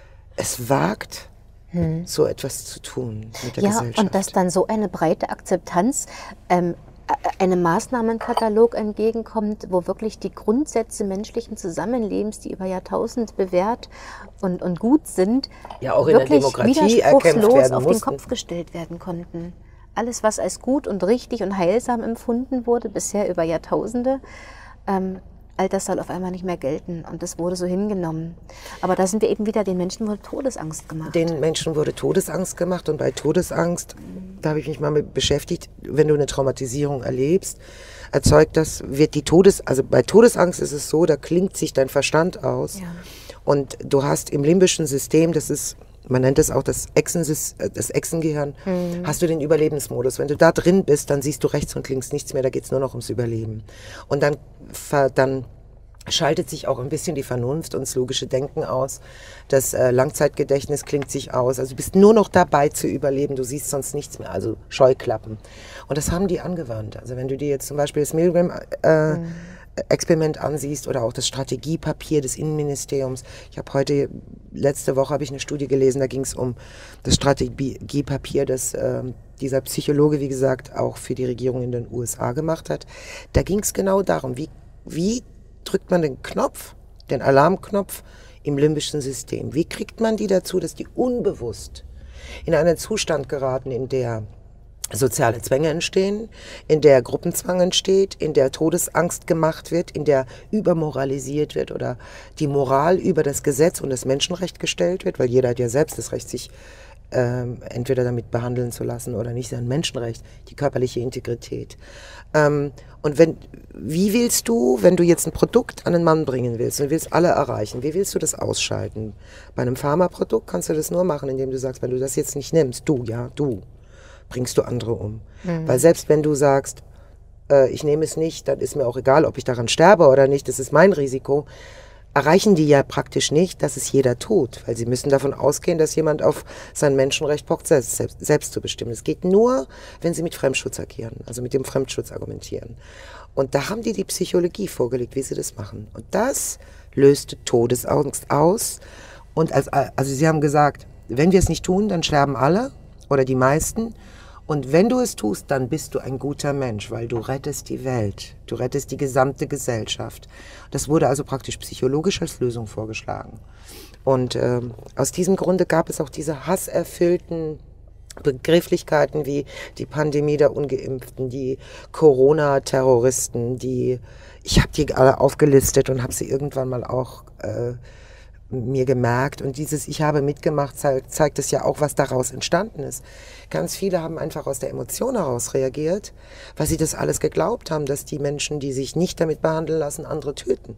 es wagt, hm. so etwas zu tun mit der ja, Gesellschaft. Und dass dann so eine breite Akzeptanz ähm, einem Maßnahmenkatalog entgegenkommt, wo wirklich die Grundsätze menschlichen Zusammenlebens, die über Jahrtausende bewährt und, und gut sind, ja, auch in wirklich der Demokratie widerspruchslos auf den Kopf gestellt werden konnten. Alles, was als gut und richtig und heilsam empfunden wurde, bisher über Jahrtausende, ähm, all das soll auf einmal nicht mehr gelten und das wurde so hingenommen. Aber da sind wir eben wieder, den Menschen wurde Todesangst gemacht. Den Menschen wurde Todesangst gemacht und bei Todesangst, da habe ich mich mal mit beschäftigt, wenn du eine Traumatisierung erlebst, erzeugt das, wird die Todes, also bei Todesangst ist es so, da klingt sich dein Verstand aus ja. und du hast im limbischen System, das ist, man nennt es auch das, Echsensys, das Echsengehirn, mhm. hast du den Überlebensmodus. Wenn du da drin bist, dann siehst du rechts und links nichts mehr, da geht es nur noch ums Überleben. Und dann, dann schaltet sich auch ein bisschen die Vernunft und das logische Denken aus. Das äh, Langzeitgedächtnis klingt sich aus. Also du bist nur noch dabei zu überleben, du siehst sonst nichts mehr, also Scheuklappen. Und das haben die angewandt. Also wenn du dir jetzt zum Beispiel das Milgram äh, mhm. Experiment ansiehst oder auch das Strategiepapier des Innenministeriums. Ich habe heute, letzte Woche habe ich eine Studie gelesen, da ging es um das Strategiepapier, das äh, dieser Psychologe, wie gesagt, auch für die Regierung in den U S A gemacht hat. Da ging es genau darum, wie, wie drückt man den Knopf, den Alarmknopf im limbischen System. Wie kriegt man die dazu, dass die unbewusst in einen Zustand geraten, in der soziale Zwänge entstehen, in der Gruppenzwang entsteht, in der Todesangst gemacht wird, in der übermoralisiert wird oder die Moral über das Gesetz und das Menschenrecht gestellt wird, weil jeder hat ja selbst das Recht, sich ähm, entweder damit behandeln zu lassen oder nicht, sein Menschenrecht, die körperliche Integrität. Ähm, und wenn, wie willst du, wenn du jetzt ein Produkt an den Mann bringen willst und willst alle erreichen, wie willst du das ausschalten? Bei einem Pharmaprodukt kannst du das nur machen, indem du sagst, wenn du das jetzt nicht nimmst, du, ja, du, bringst du andere um. Mhm. Weil selbst wenn du sagst, äh, ich nehme es nicht, dann ist mir auch egal, ob ich daran sterbe oder nicht, das ist mein Risiko, erreichen die ja praktisch nicht, dass es jeder tut. Weil sie müssen davon ausgehen, dass jemand auf sein Menschenrecht pocht, selbst, selbst, selbst zu bestimmen. Es geht nur, wenn sie mit Fremdschutz agieren, also mit dem Fremdschutz argumentieren. Und da haben die die Psychologie vorgelegt, wie sie das machen. Und das löste Todesangst aus. Und als, also sie haben gesagt, wenn wir es nicht tun, dann sterben alle oder die meisten. Und wenn du es tust, dann bist du ein guter Mensch, weil du rettest die Welt, du rettest die gesamte Gesellschaft. Das wurde also praktisch psychologisch als Lösung vorgeschlagen. Und ähm, aus diesem Grunde gab es auch diese hasserfüllten Begrifflichkeiten wie die Pandemie der Ungeimpften, die Corona-Terroristen, die, ich habe die alle aufgelistet und habe sie irgendwann mal auch äh, mir gemerkt. Und dieses Ich habe mitgemacht zeigt, zeigt es ja auch, was daraus entstanden ist. Ganz viele haben einfach aus der Emotion heraus reagiert, weil sie das alles geglaubt haben, dass die Menschen, die sich nicht damit behandeln lassen, andere töten.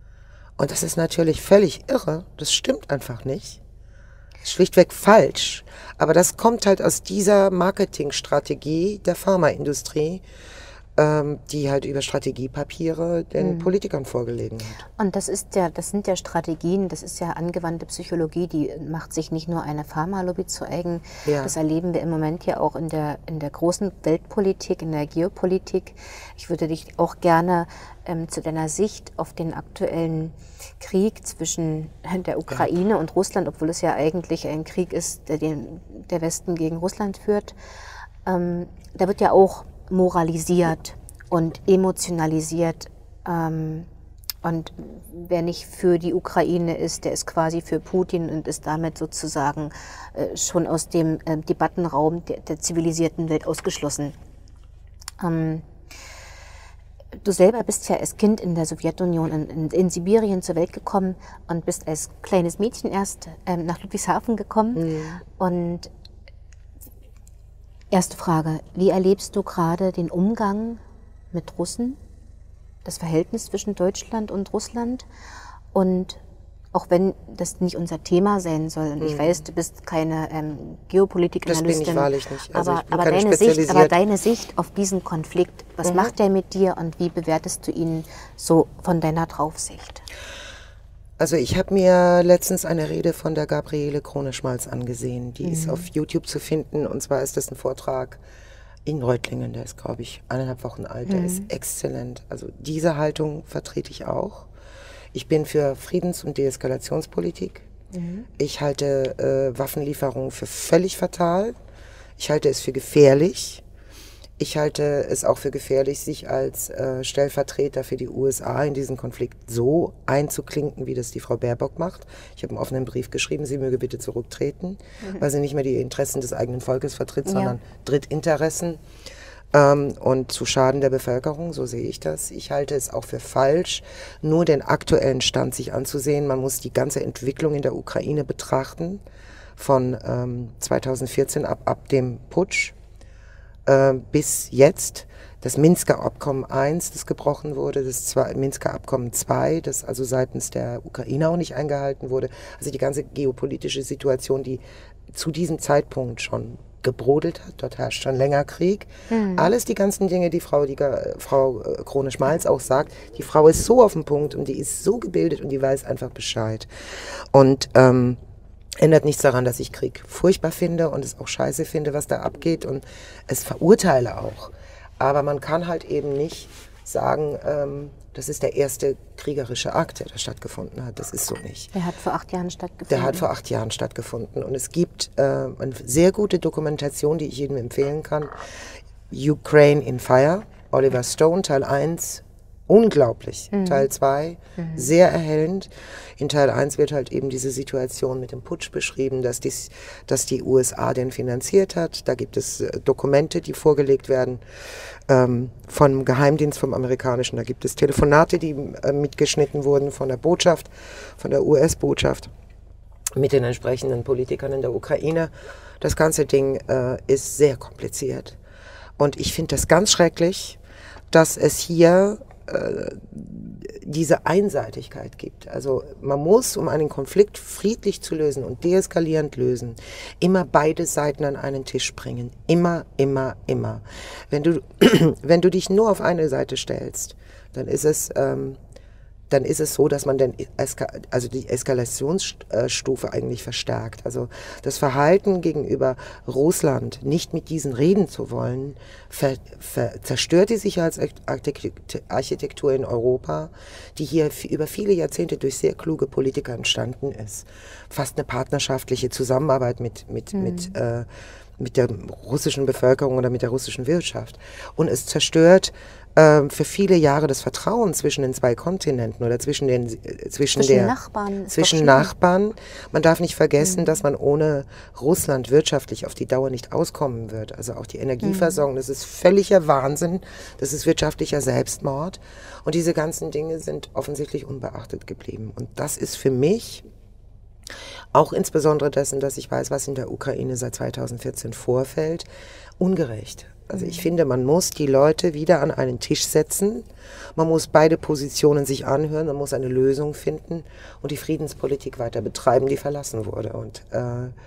Und das ist natürlich völlig irre. Das stimmt einfach nicht. Das ist schlichtweg falsch. Aber das kommt halt aus dieser Marketingstrategie der Pharmaindustrie, ähm, die halt über Strategiepapiere den mhm. Politikern vorgelegen hat. Und das ist ja, das sind ja Strategien, das ist ja angewandte Psychologie, die macht sich nicht nur eine Pharmalobby zu eigen. Ja. Das erleben wir im Moment ja auch in der, in der großen Weltpolitik, in der Geopolitik. Ich würde dich auch gerne ähm, zu deiner Sicht auf den aktuellen Krieg zwischen der Ukraine ja. und Russland, obwohl es ja eigentlich ein Krieg ist, der den, der Westen gegen Russland führt. Ähm, da wird ja auch moralisiert und emotionalisiert. Ähm, und wer nicht für die Ukraine ist, der ist quasi für Putin und ist damit sozusagen äh, schon aus dem äh, Debattenraum der, der zivilisierten Welt ausgeschlossen. Ähm, Du selber bist ja als Kind in der Sowjetunion in, in, in Sibirien zur Welt gekommen und bist als kleines Mädchen erst ähm, nach Ludwigshafen gekommen. Mhm. Und erste Frage, wie erlebst du gerade den Umgang mit Russen, das Verhältnis zwischen Deutschland und Russland? Und auch wenn das nicht unser Thema sein soll, und mhm. ich weiß, du bist keine ähm, Geopolitik-Analystin, das bin ich wahrlich nicht. Also aber, aber, deine Sicht, aber deine Sicht auf diesen Konflikt, was mhm. macht der mit dir und wie bewertest du ihn so von deiner Draufsicht? Also ich habe mir letztens eine Rede von der Gabriele Krone-Schmalz angesehen, die mhm. ist auf YouTube zu finden, und zwar ist das ein Vortrag in Reutlingen, der ist, glaube ich, eineinhalb Wochen alt, der mhm. ist exzellent. Also diese Haltung vertrete ich auch. Ich bin für Friedens- und Deeskalationspolitik. Mhm. Ich halte äh, Waffenlieferungen für völlig fatal. Ich halte es für gefährlich. Ich halte es auch für gefährlich, sich als äh, Stellvertreter für die U S A in diesen Konflikt so einzuklinken, wie das die Frau Baerbock macht. Ich habe einen offenen Brief geschrieben, sie möge bitte zurücktreten, mhm. weil sie nicht mehr die Interessen des eigenen Volkes vertritt, ja. sondern Drittinteressen. Ähm, und zu Schaden der Bevölkerung, so sehe ich das. Ich halte es auch für falsch, nur den aktuellen Stand sich anzusehen. Man muss die ganze Entwicklung in der Ukraine betrachten, von ähm, zweitausendvierzehn ab, ab dem Putsch äh, bis jetzt. Das Minsker Abkommen eins, das gebrochen wurde, das zwei, Minsker Abkommen zwei, das also seitens der Ukraine auch nicht eingehalten wurde. Also die ganze geopolitische Situation, die zu diesem Zeitpunkt schon gebrodelt hat, dort herrscht schon länger Krieg. Mhm. Alles die ganzen Dinge, die Frau, die, Frau Krone-Schmalz auch sagt, die Frau ist so auf dem Punkt und die ist so gebildet und die weiß einfach Bescheid. Und ähm, ändert nichts daran, dass ich Krieg furchtbar finde und es auch scheiße finde, was da abgeht, und es verurteile auch. Aber man kann halt eben nicht sagen, ähm, das ist der erste kriegerische Akt, der da stattgefunden hat. Das ist so nicht. Der hat vor acht Jahren stattgefunden. Der hat vor acht Jahren stattgefunden. Und es gibt äh, eine sehr gute Dokumentation, die ich jedem empfehlen kann. Ukraine in Fire, Oliver Stone, Teil eins, unglaublich. Mhm. Teil zwei, mhm. sehr erhellend. In Teil eins wird halt eben diese Situation mit dem Putsch beschrieben, dass, dies, dass die U S A den finanziert hat. Da gibt es äh, Dokumente, die vorgelegt werden ähm, vom Geheimdienst, vom amerikanischen. Da gibt es Telefonate, die äh, mitgeschnitten wurden von der Botschaft, von der U S-Botschaft mit den entsprechenden Politikern in der Ukraine. Das ganze Ding äh, ist sehr kompliziert. Und ich finde das ganz schrecklich, dass es hier diese Einseitigkeit gibt. Also man muss, um einen Konflikt friedlich zu lösen und deeskalierend lösen, immer beide Seiten an einen Tisch bringen. Immer, immer, immer. Wenn du, wenn du dich nur auf eine Seite stellst, dann ist es, ähm, dann ist es so, dass man den Eska- also die Eskalationsstufe eigentlich verstärkt. Also das Verhalten gegenüber Russland, nicht mit diesen reden zu wollen, ver, ver, zerstört die Sicherheitsarchitektur in Europa, die hier über viele Jahrzehnte durch sehr kluge Politiker entstanden ist. Fast eine partnerschaftliche Zusammenarbeit mit, mit, mhm. mit, äh, mit der russischen Bevölkerung oder mit der russischen Wirtschaft. Und es zerstört für viele Jahre das Vertrauen zwischen den zwei Kontinenten oder zwischen den zwischen, zwischen der Nachbarn zwischen Nachbarn. Man darf nicht vergessen, mhm. dass man ohne Russland wirtschaftlich auf die Dauer nicht auskommen wird. Also auch die Energieversorgung, mhm. das ist völliger Wahnsinn, das ist wirtschaftlicher Selbstmord, und diese ganzen Dinge sind offensichtlich unbeachtet geblieben. Und das ist für mich auch insbesondere dessen, dass ich weiß, was in der Ukraine seit zweitausendvierzehn vorfällt, ungerecht. Also ich finde, man muss die Leute wieder an einen Tisch setzen, man muss beide Positionen sich anhören, man muss eine Lösung finden und die Friedenspolitik weiter betreiben, die verlassen wurde. Und äh,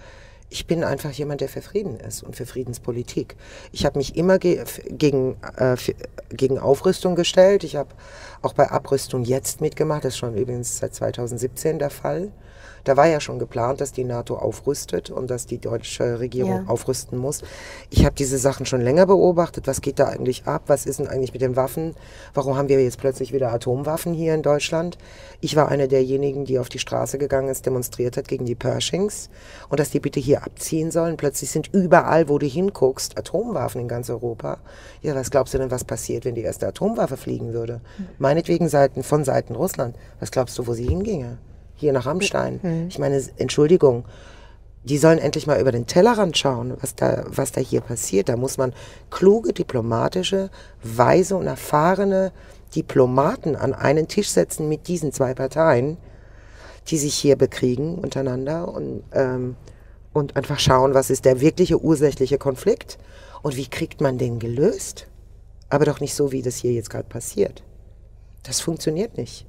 Ich bin einfach jemand, der für Frieden ist und für Friedenspolitik. Ich habe mich immer ge gegen, äh, gegen Aufrüstung gestellt. Ich habe auch bei Abrüstung jetzt mitgemacht. Das ist schon übrigens seit zweitausendsiebzehn der Fall. Da war ja schon geplant, dass die NATO aufrüstet und dass die deutsche Regierung ja. aufrüsten muss. Ich habe diese Sachen schon länger beobachtet. Was geht da eigentlich ab? Was ist denn eigentlich mit den Waffen? Warum haben wir jetzt plötzlich wieder Atomwaffen hier in Deutschland? Ich war eine derjenigen, die auf die Straße gegangen ist, demonstriert hat gegen die Pershings und dass die bitte hier abziehen sollen. Plötzlich sind überall, wo du hinguckst, Atomwaffen in ganz Europa. Ja, was glaubst du denn, was passiert, wenn die erste Atomwaffe fliegen würde? Mhm. Meinetwegen Seiten, von Seiten Russland. Was glaubst du, wo sie hinginge? Hier nach Rammstein. Mhm. Ich meine, Entschuldigung, die sollen endlich mal über den Tellerrand schauen, was da, was da hier passiert. Da muss man kluge, diplomatische, weise und erfahrene Diplomaten an einen Tisch setzen mit diesen zwei Parteien, die sich hier bekriegen untereinander und, ähm, und einfach schauen, was ist der wirkliche ursächliche Konflikt und wie kriegt man den gelöst. Aber doch nicht so, wie das hier jetzt gerade passiert. Das funktioniert nicht.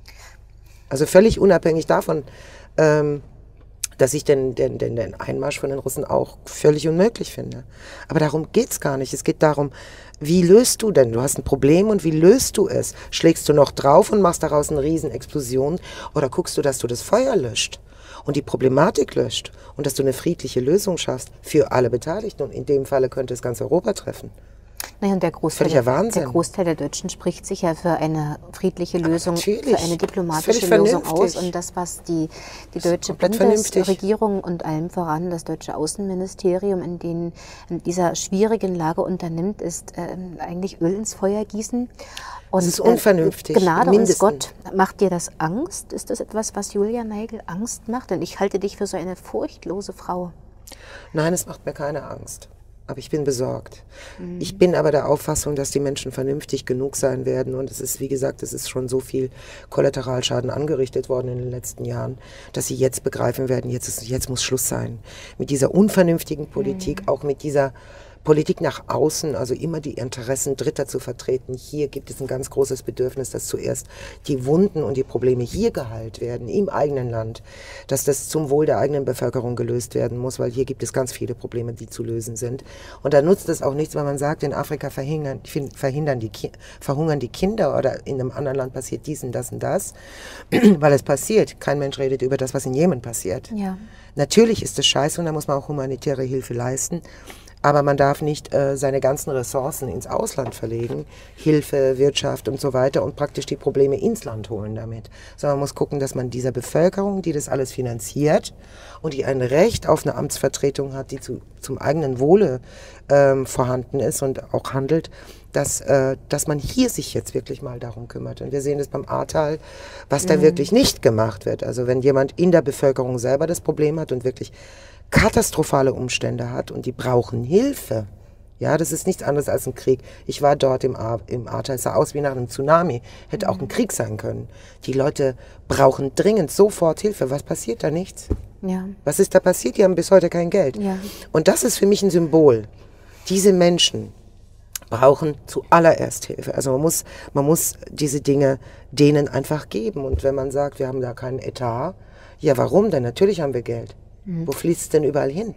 Also völlig unabhängig davon, ähm, dass ich den, den, den, den Einmarsch von den Russen auch völlig unmöglich finde. Aber darum geht's gar nicht. Es geht darum, wie löst du denn? Du hast ein Problem und wie löst du es? Schlägst du noch drauf und machst daraus eine Riesenexplosion oder guckst du, dass du das Feuer löscht und die Problematik löscht und dass du eine friedliche Lösung schaffst für alle Beteiligten? Und in dem Falle könnte es ganz Europa treffen. Naja, und der Großteil, der, der Großteil der Deutschen spricht sich ja für eine friedliche Lösung, für eine diplomatische Lösung aus. Und das, was die, die deutsche Bundesregierung und allem voran das deutsche Außenministerium in, den, in dieser schwierigen Lage unternimmt, ist äh, eigentlich Öl ins Feuer gießen. Und, das ist unvernünftig. Äh, Gnade uns Gott, macht dir das Angst? Ist das etwas, was Julia Neigel Angst macht? Denn ich halte dich für so eine furchtlose Frau. Nein, es macht mir keine Angst. Aber ich bin besorgt. Mhm. Ich bin aber der Auffassung, dass die Menschen vernünftig genug sein werden. Und es ist, wie gesagt, es ist schon so viel Kollateralschaden angerichtet worden in den letzten Jahren, dass sie jetzt begreifen werden, jetzt, ist, jetzt muss Schluss sein. Mit dieser unvernünftigen Politik, mhm. auch mit dieser Politik nach außen, also immer die Interessen Dritter zu vertreten. Hier gibt es ein ganz großes Bedürfnis, dass zuerst die Wunden und die Probleme hier geheilt werden, im eigenen Land, dass das zum Wohl der eigenen Bevölkerung gelöst werden muss, weil hier gibt es ganz viele Probleme, die zu lösen sind. Und da nutzt es auch nichts, wenn man sagt, in Afrika verhindern, verhindern die, verhungern die Kinder oder in einem anderen Land passiert dies und das und das, weil es passiert. Kein Mensch redet über das, was in Jemen passiert. Ja. Natürlich ist es scheiße und da muss man auch humanitäre Hilfe leisten. Aber man darf nicht äh, seine ganzen Ressourcen ins Ausland verlegen, Hilfe, Wirtschaft und so weiter und praktisch die Probleme ins Land holen damit. Sondern man muss gucken, dass man dieser Bevölkerung, die das alles finanziert und die ein Recht auf eine Amtsvertretung hat, die zu, zum eigenen Wohle ähm, vorhanden ist und auch handelt, dass, äh, dass man hier sich jetzt wirklich mal darum kümmert. Und wir sehen das beim Ahrtal, was mhm. da wirklich nicht gemacht wird. Also wenn jemand in der Bevölkerung selber das Problem hat und wirklich katastrophale Umstände hat und die brauchen Hilfe. Ja, das ist nichts anderes als ein Krieg. Ich war dort im, Ar im Ahrtal, es sah aus wie nach einem Tsunami. Hätte auch ein Krieg sein können. Die Leute brauchen dringend sofort Hilfe. Was passiert da? Nichts. Ja. Was ist da passiert? Die haben bis heute kein Geld. Ja. Und das ist für mich ein Symbol. Diese Menschen brauchen zuallererst Hilfe. Also man muss, man muss diese Dinge denen einfach geben. Und wenn man sagt, wir haben da keinen Etat, ja warum denn? Natürlich haben wir Geld. Wo fließt es denn überall hin?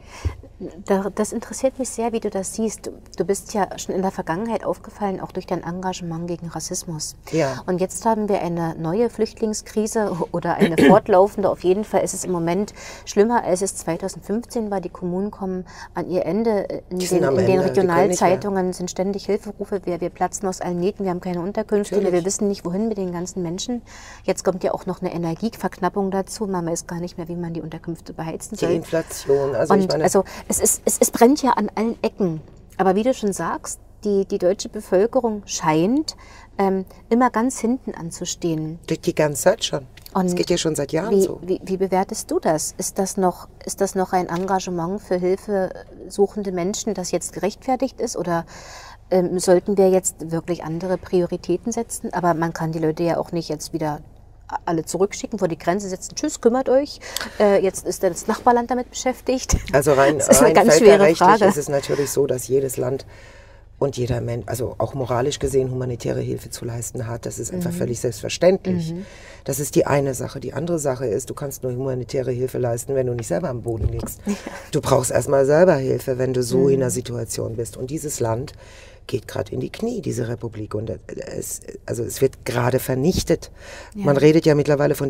Das interessiert mich sehr, wie du das siehst. Du bist ja schon in der Vergangenheit aufgefallen, auch durch dein Engagement gegen Rassismus. Ja. Und jetzt haben wir eine neue Flüchtlingskrise oder eine fortlaufende. Auf jeden Fall ist es im Moment schlimmer, als es zweitausendfünfzehn war. Die Kommunen kommen an ihr Ende. In den, in den Regionalzeitungen sind ständig Hilferufe. Wir, wir platzen aus allen Nähten, wir haben keine Unterkünfte mehr, wir wissen nicht, wohin mit den ganzen Menschen. Jetzt kommt ja auch noch eine Energieverknappung dazu. Man weiß gar nicht mehr, wie man die Unterkünfte beheizen soll. Die Inflation. Also Und ich meine also Es, ist, es, es brennt ja an allen Ecken. Aber wie du schon sagst, die, die deutsche Bevölkerung scheint ähm, immer ganz hinten anzustehen. Die, die ganze Zeit schon. Und das geht ja schon seit Jahren wie, so. Wie, wie bewertest du das? Ist das noch, ist das noch ein Engagement für hilfesuchende Menschen, das jetzt gerechtfertigt ist? Oder ähm, sollten wir jetzt wirklich andere Prioritäten setzen? Aber man kann die Leute ja auch nicht jetzt wieder alle zurückschicken, vor die Grenze setzen, tschüss, kümmert euch. Äh, jetzt ist das Nachbarland damit beschäftigt. Also rein, das ist rein eine ganz schwere Frage. Ist es natürlich so, dass jedes Land und jeder Mensch, also auch moralisch gesehen, humanitäre Hilfe zu leisten hat. Das ist einfach mhm. völlig selbstverständlich. Mhm. Das ist die eine Sache. Die andere Sache ist, du kannst nur humanitäre Hilfe leisten, wenn du nicht selber am Boden liegst. Du brauchst erstmal selber Hilfe, wenn du so mhm. in einer Situation bist. Und dieses Land geht gerade in die Knie, diese Republik. Und es, also es wird gerade vernichtet. Ja. Man redet ja mittlerweile von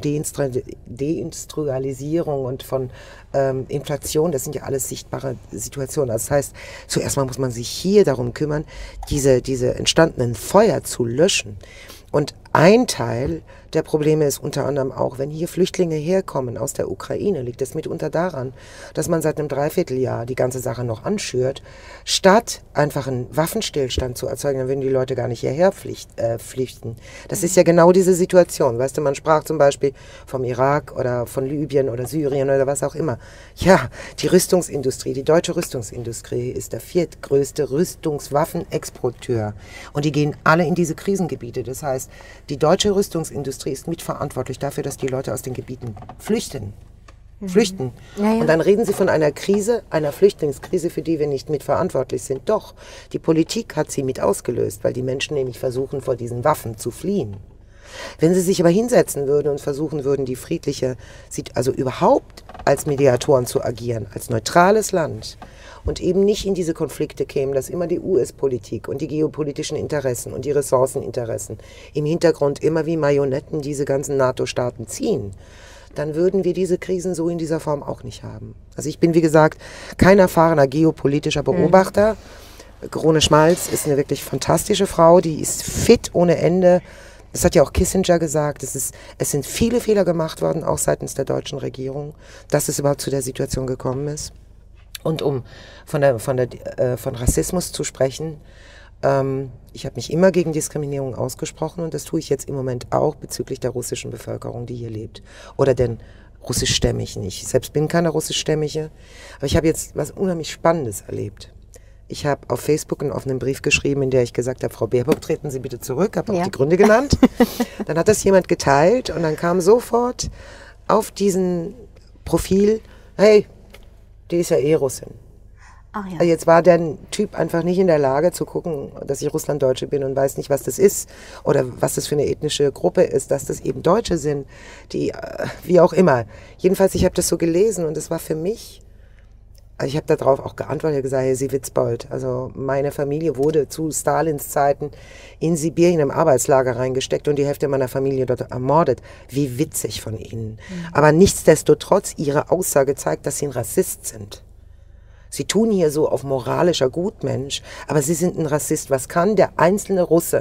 Deindustrialisierung und von ähm, Inflation. Das sind ja alles sichtbare Situationen. Also das heißt, zuerst mal muss man sich hier darum kümmern, diese, diese entstandenen Feuer zu löschen. Und ein Teil der Probleme ist unter anderem auch, wenn hier Flüchtlinge herkommen aus der Ukraine, liegt es mitunter daran, dass man seit einem Dreivierteljahr die ganze Sache noch anschürt, statt einfach einen Waffenstillstand zu erzeugen, dann würden die Leute gar nicht hierher pflicht, äh, flüchten. Das ist ja genau diese Situation. Weißt du, man sprach zum Beispiel vom Irak oder von Libyen oder Syrien oder was auch immer. Ja, die Rüstungsindustrie, die deutsche Rüstungsindustrie ist der viertgrößte Rüstungswaffenexporteur. Und die gehen alle in diese Krisengebiete. Das heißt, die deutsche Rüstungsindustrie ist mitverantwortlich dafür, dass die Leute aus den Gebieten flüchten. Mhm. Flüchten. Ja, ja. Und dann reden Sie von einer Krise, einer Flüchtlingskrise, für die wir nicht mitverantwortlich sind. Doch, die Politik hat sie mit ausgelöst, weil die Menschen nämlich versuchen, vor diesen Waffen zu fliehen. Wenn sie sich aber hinsetzen würden und versuchen würden, die friedliche, also überhaupt als Mediatoren zu agieren, als neutrales Land, und eben nicht in diese Konflikte kämen, dass immer die U S-Politik und die geopolitischen Interessen und die Ressourceninteressen im Hintergrund immer wie Marionetten diese ganzen NATO-Staaten ziehen, dann würden wir diese Krisen so in dieser Form auch nicht haben. Also ich bin, wie gesagt, kein erfahrener geopolitischer Beobachter. Mhm. Grone Schmalz ist eine wirklich fantastische Frau, die ist fit ohne Ende. Das hat ja auch Kissinger gesagt, es, ist, es sind viele Fehler gemacht worden, auch seitens der deutschen Regierung, dass es überhaupt zu der Situation gekommen ist. Und um von, der, von, der, äh, von Rassismus zu sprechen, ähm, ich habe mich immer gegen Diskriminierung ausgesprochen und das tue ich jetzt im Moment auch bezüglich der russischen Bevölkerung, die hier lebt. Oder den russischstämmigen. Ich selbst bin keine russischstämmige, aber ich habe jetzt was unheimlich Spannendes erlebt. Ich habe auf Facebook einen offenen Brief geschrieben, in der ich gesagt habe, Frau Baerbock, treten Sie bitte zurück, habe auch ja. die Gründe genannt. Dann hat das jemand geteilt und dann kam sofort auf diesen Profil, hey, die ist ja eh Russin. Ach ja. Also jetzt war der Typ einfach nicht in der Lage zu gucken, dass ich Russlanddeutsche bin und weiß nicht, was das ist oder was das für eine ethnische Gruppe ist, dass das eben Deutsche sind, die, wie auch immer. Jedenfalls, ich habe das so gelesen und es war für mich, also ich habe darauf auch geantwortet, gesagt, hey, Sie Witzbold, also meine Familie wurde zu Stalins Zeiten in Sibirien im Arbeitslager reingesteckt und die Hälfte meiner Familie dort ermordet. Wie witzig von Ihnen. Mhm. Aber nichtsdestotrotz, Ihre Aussage zeigt, dass Sie ein Rassist sind. Sie tun hier so auf moralischer Gutmensch, aber Sie sind ein Rassist. Was kann der einzelne Russe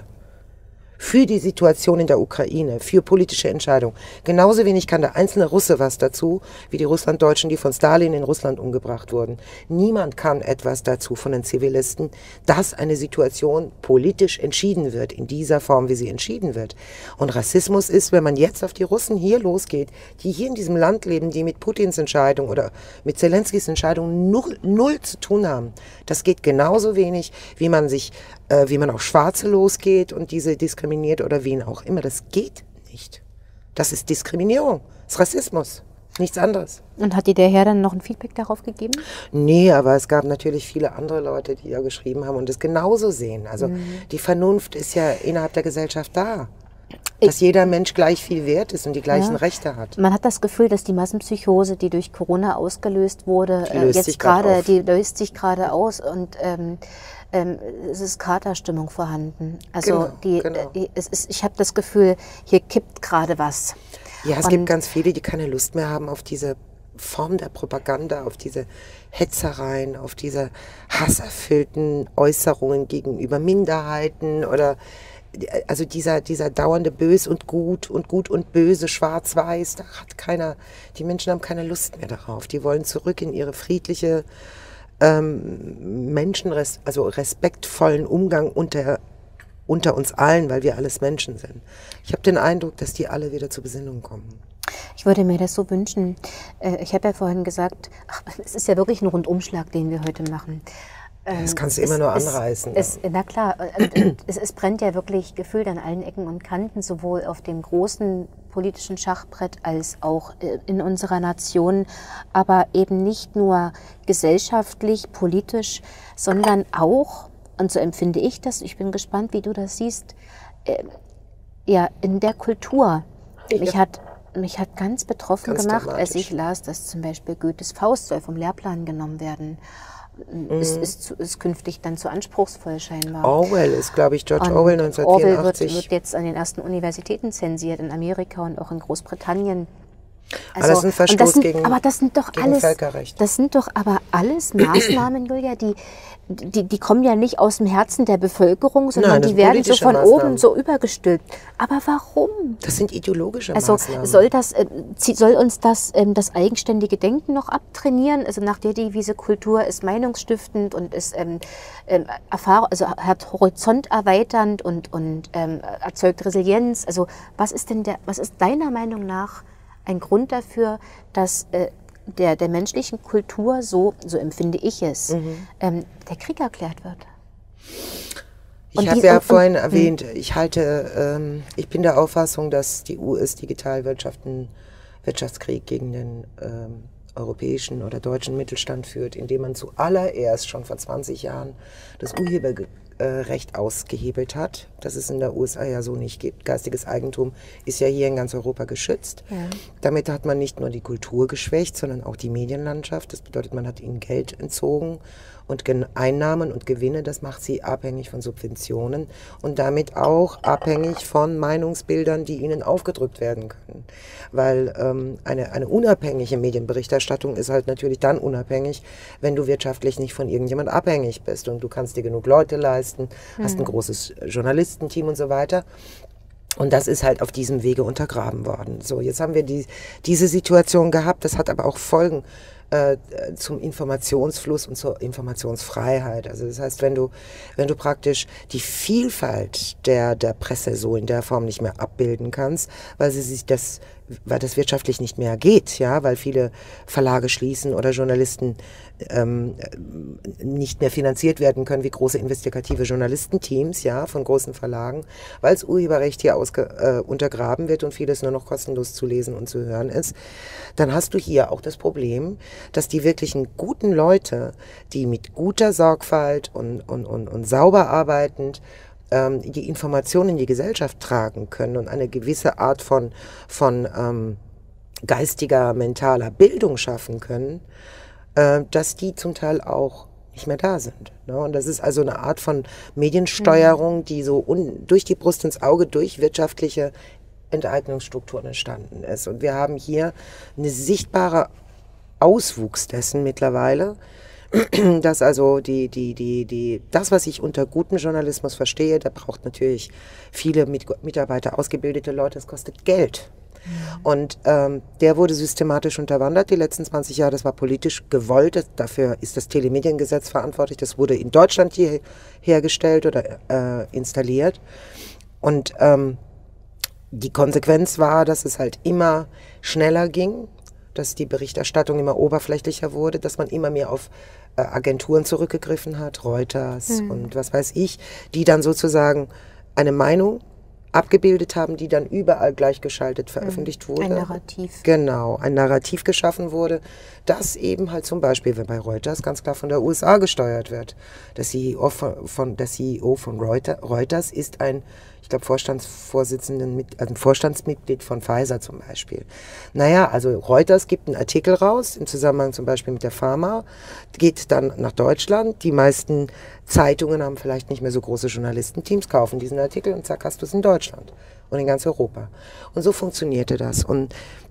für die Situation in der Ukraine, für politische Entscheidungen? Genauso wenig kann der einzelne Russe was dazu, wie die Russlanddeutschen, die von Stalin in Russland umgebracht wurden. Niemand kann etwas dazu von den Zivilisten, dass eine Situation politisch entschieden wird, in dieser Form, wie sie entschieden wird. Und Rassismus ist, wenn man jetzt auf die Russen hier losgeht, die hier in diesem Land leben, die mit Putins Entscheidung oder mit Zelenskys Entscheidung null, null zu tun haben. Das geht genauso wenig, wie man sich Äh, wie man auf Schwarze losgeht und diese diskriminiert oder wen auch immer. Das geht nicht. Das ist Diskriminierung. Das ist Rassismus. Nichts anderes. Und hat dir der Herr dann noch ein Feedback darauf gegeben? Nee, aber es gab natürlich viele andere Leute, die da geschrieben haben und es genauso sehen. Also mhm. die Vernunft ist ja innerhalb der Gesellschaft da. Dass ich, jeder Mensch gleich viel wert ist und die gleichen ja. Rechte hat. Man hat das Gefühl, dass die Massenpsychose, die durch Corona ausgelöst wurde, äh, jetzt gerade, die löst sich gerade aus und ähm, ähm, es ist Katerstimmung vorhanden. Also genau, die, genau. Äh, es ist, ich habe das Gefühl, hier kippt gerade was. Ja, es und gibt ganz viele, die keine Lust mehr haben auf diese Form der Propaganda, auf diese Hetzereien, auf diese hasserfüllten Äußerungen gegenüber Minderheiten oder also dieser, dieser dauernde Bös und Gut und Gut und Böse, Schwarz-Weiß, da hat keiner, die Menschen haben keine Lust mehr darauf. Die wollen zurück in ihre friedliche, ähm, Menschenres, also respektvollen Umgang unter, unter uns allen, weil wir alles Menschen sind. Ich habe den Eindruck, dass die alle wieder zur Besinnung kommen. Ich würde mir das so wünschen. Ich habe ja vorhin gesagt, ach, es ist ja wirklich ein Rundumschlag, den wir heute machen. Das kannst du immer es, nur anreißen. Es, es, na klar, es, es brennt ja wirklich gefühlt an allen Ecken und Kanten, sowohl auf dem großen politischen Schachbrett als auch in unserer Nation, aber eben nicht nur gesellschaftlich, politisch, sondern auch und so empfinde ich das, ich bin gespannt, wie du das siehst, äh, ja, in der Kultur. Ja. Mich hat, mich hat ganz betroffen ganz gemacht, als ich las, dass zum Beispiel Goethes Faust soll vom Lehrplan genommen werden. Mhm. Es ist, ist künftig dann zu anspruchsvoll scheinbar. Orwell ist, glaube ich, George und Orwell neunzehnhundertvierundachtzig. Orwell wird, wird jetzt an den ersten Universitäten zensiert, in Amerika und auch in Großbritannien. Also, aber das ist ein Verstoß das sind, gegen, aber das sind doch gegen alles, Völkerrecht. Das sind doch aber alles Maßnahmen, Julia, die, die, die kommen ja nicht aus dem Herzen der Bevölkerung, sondern Nein, die werden so von Maßnahmen. Oben so übergestülpt. Aber warum? Das sind ideologische also, Maßnahmen. Soll, das, soll uns das, das eigenständige Denken noch abtrainieren? Also nach der Devise, Kultur ist meinungsstiftend und ist ähm, Erfahrung, also hat Horizont erweiternd und, und ähm, erzeugt Resilienz. Also was ist denn der, was ist deiner Meinung nach ein Grund dafür, dass äh, der, der menschlichen Kultur, so, so empfinde ich es, mhm. ähm, der Krieg erklärt wird? Ich habe ja und, vorhin und, erwähnt, ich halte, ähm, ich bin der Auffassung, dass die U S-Digitalwirtschaft einen Wirtschaftskrieg gegen den ähm, europäischen oder deutschen Mittelstand führt, indem man zuallererst schon vor zwanzig Jahren das Urheberrecht Recht ausgehebelt hat, dass es in der U S A ja so nicht gibt. Geistiges Eigentum ist ja hier in ganz Europa geschützt. Ja. Damit hat man nicht nur die Kultur geschwächt, sondern auch die Medienlandschaft. Das bedeutet, man hat ihnen Geld entzogen und Einnahmen und Gewinne, das macht sie abhängig von Subventionen und damit auch abhängig von Meinungsbildern, die ihnen aufgedrückt werden können. Weil ähm, eine, eine unabhängige Medienberichterstattung ist halt natürlich dann unabhängig, wenn du wirtschaftlich nicht von irgendjemand abhängig bist und du kannst dir genug Leute leisten, mhm. hast ein großes Journalistenteam und so weiter. Und das ist halt auf diesem Wege untergraben worden. So, jetzt haben wir die, diese Situation gehabt, das hat aber auch Folgen äh, zum Informationsfluss und zur Informationsfreiheit. Also das heißt, wenn du, wenn du praktisch die Vielfalt der, der Presse so in der Form nicht mehr abbilden kannst, weil sie sich das, weil das wirtschaftlich nicht mehr geht, ja, weil viele Verlage schließen oder Journalisten ähm, nicht mehr finanziert werden können wie große investigative Journalistenteams, ja, von großen Verlagen, weil das Urheberrecht hier ausge, äh, untergraben wird und vieles nur noch kostenlos zu lesen und zu hören ist, dann hast du hier auch das Problem, dass die wirklichen guten Leute, die mit guter Sorgfalt und, und, und, und sauber arbeitend ähm, die Informationen in die Gesellschaft tragen können und eine gewisse Art von, von ähm, geistiger, mentaler Bildung schaffen können, äh, dass die zum Teil auch nicht mehr da sind. Ne? Und das ist also eine Art von Mediensteuerung, die so un- durch die Brust ins Auge, durch wirtschaftliche Enteignungsstrukturen entstanden ist. Und wir haben hier eine sichtbare Auswuchs dessen mittlerweile, dass also die, die, die, die, das, was ich unter gutem Journalismus verstehe, da braucht natürlich viele Mit- Mitarbeiter, ausgebildete Leute, das kostet Geld. Mhm. Und ähm, der wurde systematisch unterwandert die letzten zwanzig Jahre, das war politisch gewollt, das, dafür ist das Telemediengesetz verantwortlich, das wurde in Deutschland hier hergestellt oder äh, installiert. Und ähm, die Konsequenz war, dass es halt immer schneller ging, dass die Berichterstattung immer oberflächlicher wurde, dass man immer mehr auf äh, Agenturen zurückgegriffen hat, Reuters mhm. und was weiß ich, die dann sozusagen eine Meinung abgebildet haben, die dann überall gleichgeschaltet veröffentlicht wurde. Ein Narrativ. Genau, ein Narrativ geschaffen wurde, das eben halt zum Beispiel bei Reuters ganz klar von der U S A gesteuert wird. Der C E O von, von, der C E O von Reuters, Reuters ist ein, ich glaube, Vorstandsvorsitzenden, also ein Vorstandsmitglied von Pfizer zum Beispiel. Naja, also Reuters gibt einen Artikel raus, im Zusammenhang zum Beispiel mit der Pharma, geht dann nach Deutschland. Die meisten Zeitungen haben vielleicht nicht mehr so große Journalistenteams, kaufen diesen Artikel und zack, hast du es in Deutschland und in ganz Europa. Und so funktionierte das. Und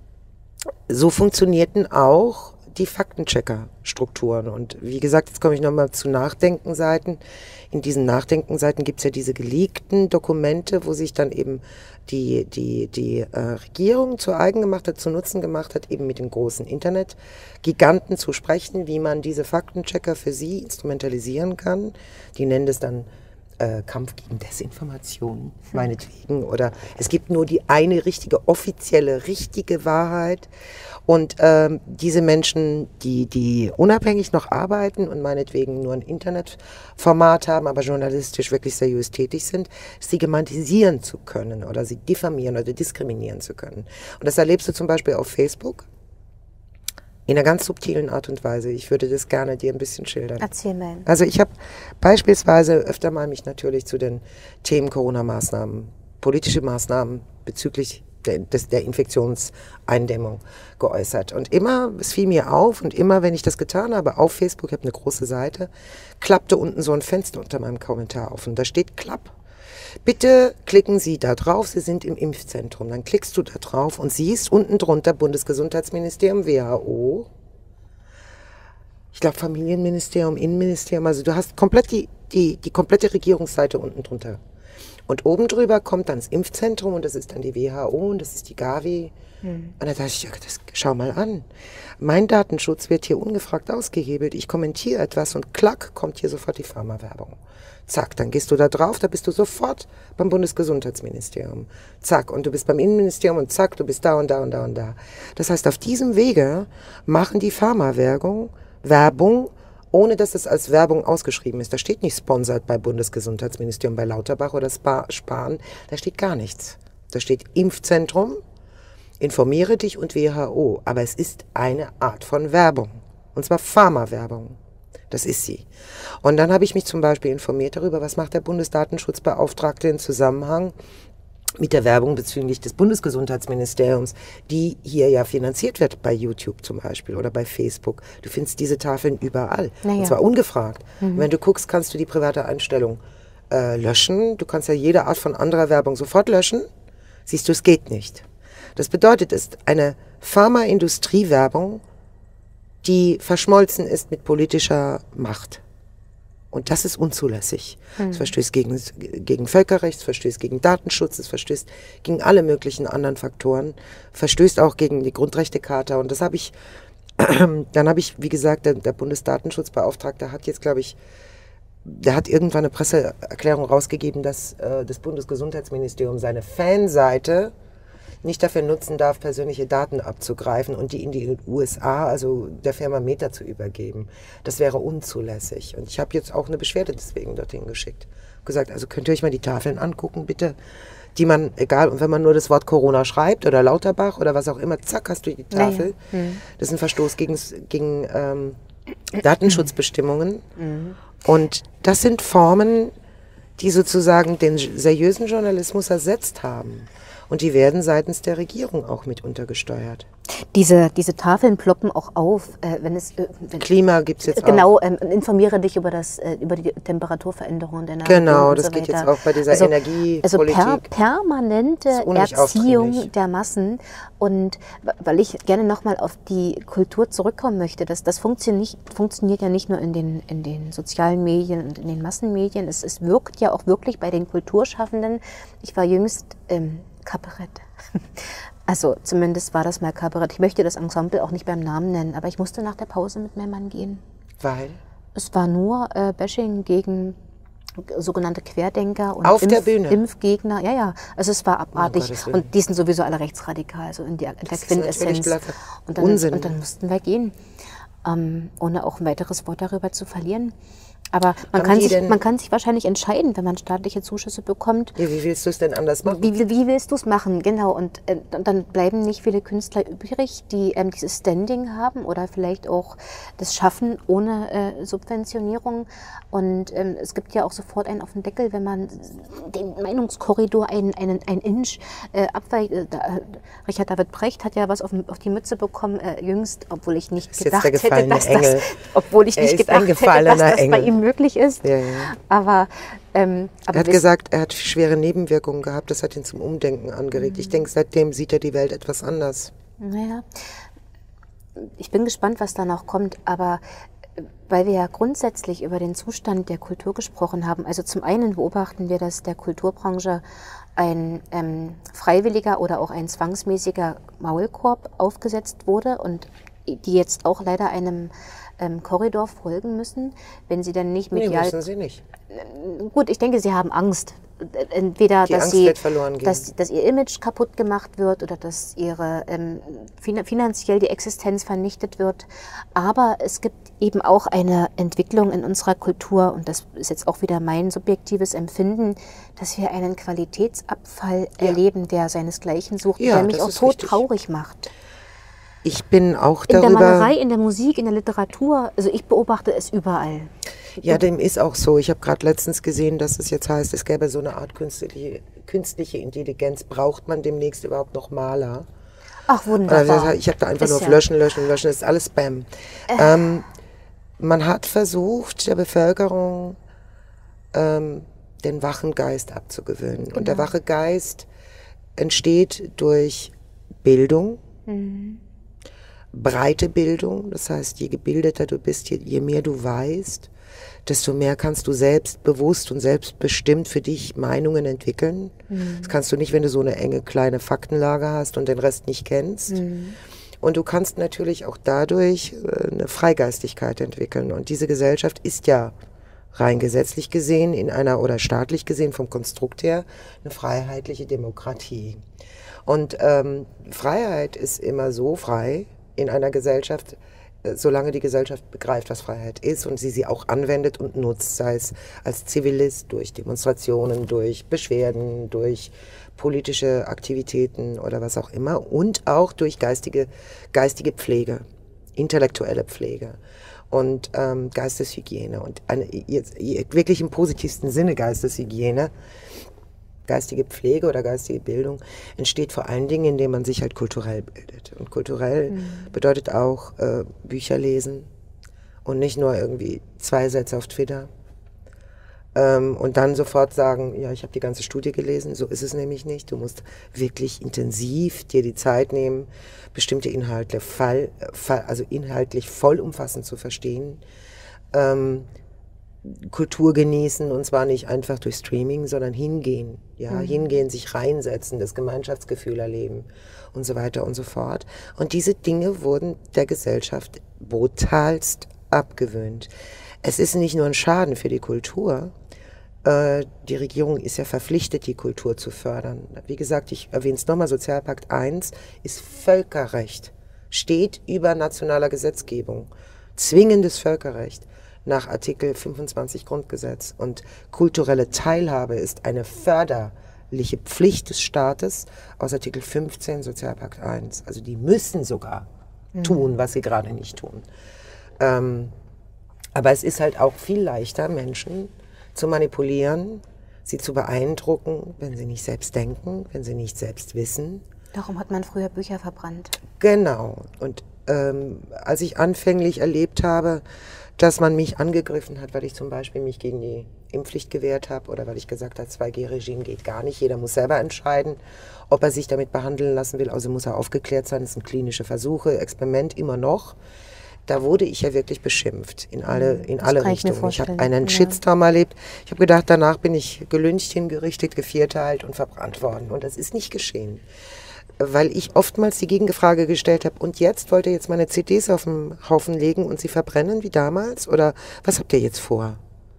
so funktionierten auch die Faktenchecker-Strukturen. Und wie gesagt, jetzt komme ich nochmal zu Nachdenkenseiten. In diesen Nachdenkenseiten gibt es ja diese geleakten Dokumente, wo sich dann eben die, die, die äh, Regierung zu eigen gemacht hat, zu Nutzen gemacht hat, eben mit den großen Internetgiganten zu sprechen, wie man diese Faktenchecker für sie instrumentalisieren kann. Die nennen das dann Äh, Kampf gegen Desinformation, meinetwegen. Oder es gibt nur die eine richtige, offizielle, richtige Wahrheit. Und ähm, diese Menschen, die, die unabhängig noch arbeiten und meinetwegen nur ein Internetformat haben, aber journalistisch wirklich seriös tätig sind, stigmatisieren zu können oder sie diffamieren oder diskriminieren zu können. Und das erlebst du zum Beispiel auf Facebook. In einer ganz subtilen Art und Weise. Ich würde das gerne dir ein bisschen schildern. Erzähl mal. Also ich habe beispielsweise öfter mal mich natürlich zu den Themen Corona-Maßnahmen, politische Maßnahmen bezüglich der, des, der Infektionseindämmung geäußert. Und immer, es fiel mir auf und immer, wenn ich das getan habe, auf Facebook, ich habe eine große Seite, klappte unten so ein Fenster unter meinem Kommentar auf und da steht Klapp. Bitte klicken Sie da drauf, Sie sind im Impfzentrum. Dann klickst du da drauf und siehst unten drunter Bundesgesundheitsministerium, W H O, ich glaube Familienministerium, Innenministerium, also du hast komplett die, die, die komplette Regierungsseite unten drunter. Und oben drüber kommt dann das Impfzentrum und das ist dann die W H O und das ist die Gavi. Hm. Und da dachte ich, ja, das, schau mal an. Mein Datenschutz wird hier ungefragt ausgehebelt. Ich kommentiere etwas und klack, kommt hier sofort die Pharmawerbung. Zack, dann gehst du da drauf, da bist du sofort beim Bundesgesundheitsministerium. Zack, und du bist beim Innenministerium und zack, du bist da und da und da und da. Das heißt, auf diesem Wege machen die Pharmawerbung Werbung, ohne dass es als Werbung ausgeschrieben ist. Da steht nicht sponsored bei Bundesgesundheitsministerium, bei Lauterbach oder Spa- Spahn. Da steht gar nichts. Da steht Impfzentrum, informiere dich und W H O. Aber es ist eine Art von Werbung. Und zwar Pharmawerbung. Das ist sie. Und dann habe ich mich zum Beispiel informiert darüber, was macht der Bundesdatenschutzbeauftragte im Zusammenhang mit der Werbung bezüglich des Bundesgesundheitsministeriums, die hier ja finanziert wird bei YouTube zum Beispiel oder bei Facebook. Du findest diese Tafeln überall. Naja. Und zwar ungefragt. Mhm. Und wenn du guckst, kannst du die private Einstellung äh, löschen. Du kannst ja jede Art von anderer Werbung sofort löschen. Siehst du, es geht nicht. Das bedeutet, es ist eine Pharmaindustriewerbung, die verschmolzen ist mit politischer Macht. Und das ist unzulässig. Es mhm. verstößt gegen, gegen Völkerrecht, es verstößt gegen Datenschutz, es verstößt gegen alle möglichen anderen Faktoren, verstößt auch gegen die Grundrechtecharta. Und das habe ich, dann habe ich, wie gesagt, der, der Bundesdatenschutzbeauftragte hat jetzt, glaube ich, der hat irgendwann eine Presseerklärung rausgegeben, dass äh, das Bundesgesundheitsministerium seine Fanseite nicht dafür nutzen darf, persönliche Daten abzugreifen und die in die U S A, also der Firma Meta, zu übergeben. Das wäre unzulässig. Und ich habe jetzt auch eine Beschwerde deswegen dorthin geschickt. Gesagt, also könnt ihr euch mal die Tafeln angucken, bitte, die man, egal, und wenn man nur das Wort Corona schreibt oder Lauterbach oder was auch immer, zack, hast du die Tafel. Ja, ja. Das ist ein Verstoß gegen, gegen ähm, Datenschutzbestimmungen. Mhm. Und das sind Formen, die sozusagen den seriösen Journalismus ersetzt haben. Und die werden seitens der Regierung auch mit untergesteuert. Diese, diese Tafeln ploppen auch auf, äh, wenn es... Äh, wenn, Klima gibt es jetzt genau, auch. Genau, ähm, informiere dich über, das, äh, über die Temperaturveränderungen der Natur. Genau, das so geht jetzt auch bei dieser also, Energiepolitik. Also per, permanente Erziehung der Massen. Und weil ich gerne nochmal auf die Kultur zurückkommen möchte, das, das funktioniert, funktioniert ja nicht nur in den, in den sozialen Medien und in den Massenmedien, es, es wirkt ja auch wirklich bei den Kulturschaffenden. Ich war jüngst... Ähm, Kabarett. Also zumindest war das mal Kabarett. Ich möchte das Ensemble auch nicht beim Namen nennen, aber ich musste nach der Pause mit meinem Mann gehen. Weil? Es war nur äh, Bashing gegen sogenannte Querdenker und auf Impf, der Bühne. Impfgegner. Ja, ja. Also es war abartig. Oh, und die sind sowieso alle rechtsradikal, so in der, in der Quintessenz. Und dann, Unsinn. Und dann mussten wir gehen, ähm, ohne auch ein weiteres Wort darüber zu verlieren. Aber man kann, sich, man kann sich wahrscheinlich entscheiden, wenn man staatliche Zuschüsse bekommt. Ja, wie willst du es denn anders machen? Wie, wie, wie willst du es machen, genau. Und äh, dann bleiben nicht viele Künstler übrig, die ähm, dieses Standing haben oder vielleicht auch das schaffen ohne äh, Subventionierung. Und ähm, es gibt ja auch sofort einen auf den Deckel, wenn man den Meinungskorridor einen, einen, einen Inch äh, abweicht. Äh, Richard David Brecht hat ja was auf, auf die Mütze bekommen, äh, jüngst, obwohl ich nicht gedacht hätte, dass das, obwohl ich nicht gedacht hätte, dass das Engel. bei ihm möglich ist. Ja, ja. Aber, ähm, aber er hat gesagt, er hat schwere Nebenwirkungen gehabt. Das hat ihn zum Umdenken angeregt. Mhm. Ich denke, seitdem sieht er die Welt etwas anders. Naja, ich bin gespannt, was da noch kommt. Aber weil wir ja grundsätzlich über den Zustand der Kultur gesprochen haben, also zum einen beobachten wir, dass der Kulturbranche ein ähm, freiwilliger oder auch ein zwangsmäßiger Maulkorb aufgesetzt wurde und die jetzt auch leider einem ähm, Korridor folgen müssen, wenn sie dann nicht medial... Nee, müssen sie nicht. Gut, ich denke, sie haben Angst. Entweder, Die dass, Angst sie, wird verloren gehen. dass, dass ihr Image kaputt gemacht wird oder dass ihre ähm, finanziell die Existenz vernichtet wird. Aber es gibt eben auch eine Entwicklung in unserer Kultur, und das ist jetzt auch wieder mein subjektives Empfinden, dass wir einen Qualitätsabfall ja. erleben, der seinesgleichen sucht, ja, der mich auch todtraurig macht. Ich bin auch in darüber... der Malerei, in der Musik, in der Literatur, also ich beobachte es überall. Ja, dem ist auch so. Ich habe gerade letztens gesehen, dass es jetzt heißt, es gäbe so eine Art künstliche, künstliche Intelligenz. Braucht man demnächst überhaupt noch Maler? Ach, wunderbar. Ich habe da einfach Ist nur auf ja- Löschen, Löschen, Löschen. Das ist alles Spam. Ähm, man hat versucht, der Bevölkerung ähm, den wachen Geist abzugewöhnen. Und der wache Geist entsteht durch Bildung, breite Bildung. Das heißt, je gebildeter du bist, je, je mehr du weißt, desto mehr kannst du selbstbewusst und selbstbestimmt für dich Meinungen entwickeln. Das kannst du nicht, wenn du so eine enge kleine Faktenlage hast und den Rest nicht kennst. Und du kannst natürlich auch dadurch äh, eine Freigeistigkeit entwickeln. Und diese Gesellschaft ist ja rein gesetzlich gesehen in einer oder staatlich gesehen vom Konstrukt her eine freiheitliche Demokratie. Und ähm, Freiheit ist immer so frei in einer Gesellschaft, äh, solange die Gesellschaft begreift, was Freiheit ist und sie sie auch anwendet und nutzt, sei es als Zivilist durch Demonstrationen, durch Beschwerden, durch politische Aktivitäten oder was auch immer und auch durch geistige, geistige Pflege, intellektuelle Pflege und ähm, Geisteshygiene und eine, jetzt, wirklich im positivsten Sinne Geisteshygiene. Geistige Pflege oder geistige Bildung entsteht vor allen Dingen, indem man sich halt kulturell bildet. Und kulturell mhm. bedeutet auch äh, Bücher lesen und nicht nur irgendwie zwei Sätze auf Twitter. Ähm, und dann sofort sagen, ja, ich habe die ganze Studie gelesen. So ist es nämlich nicht. Du musst wirklich intensiv dir die Zeit nehmen, bestimmte Inhalte, fall, fall, also inhaltlich vollumfassend zu verstehen. Ähm, Kultur genießen und zwar nicht einfach durch Streaming, sondern hingehen, ja, mhm. hingehen, sich reinsetzen, das Gemeinschaftsgefühl erleben und so weiter und so fort. Und diese Dinge wurden der Gesellschaft brutalst abgewöhnt. Es ist nicht nur ein Schaden für die Kultur, äh, die Regierung ist ja verpflichtet, die Kultur zu fördern. Wie gesagt, ich erwähne es nochmal, Sozialpakt eins ist Völkerrecht, steht über nationaler Gesetzgebung, zwingendes Völkerrecht nach Artikel fünfundzwanzig Grundgesetz. Und kulturelle Teilhabe ist eine förderliche Pflicht des Staates aus Artikel fünfzehn Sozialpakt eins. Also die müssen sogar mhm. tun, was sie gerade nicht tun. Ähm, aber es ist halt auch viel leichter, Menschen zu manipulieren, sie zu beeindrucken, wenn sie nicht selbst denken, wenn sie nicht selbst wissen. Darum hat man früher Bücher verbrannt. Genau. Und ähm, als ich anfänglich erlebt habe, dass man mich angegriffen hat, weil ich zum Beispiel mich gegen die Impfpflicht gewehrt habe oder weil ich gesagt habe, zwei G Regime geht gar nicht. Jeder muss selber entscheiden, ob er sich damit behandeln lassen will. Also muss er aufgeklärt sein. Das sind klinische Versuche, Experiment immer noch. Da wurde ich ja wirklich beschimpft in alle, in das alle kann Richtungen. Ich, mir ich habe vorstellen. einen ja. Shitstorm erlebt. Ich habe gedacht, danach bin ich gelyncht, hingerichtet, gevierteilt und verbrannt worden. Und das ist nicht geschehen. Weil ich oftmals die Gegenfrage gestellt habe, und jetzt wollt ihr jetzt meine C Ds auf den Haufen legen und sie verbrennen wie damals? Oder was habt ihr jetzt vor?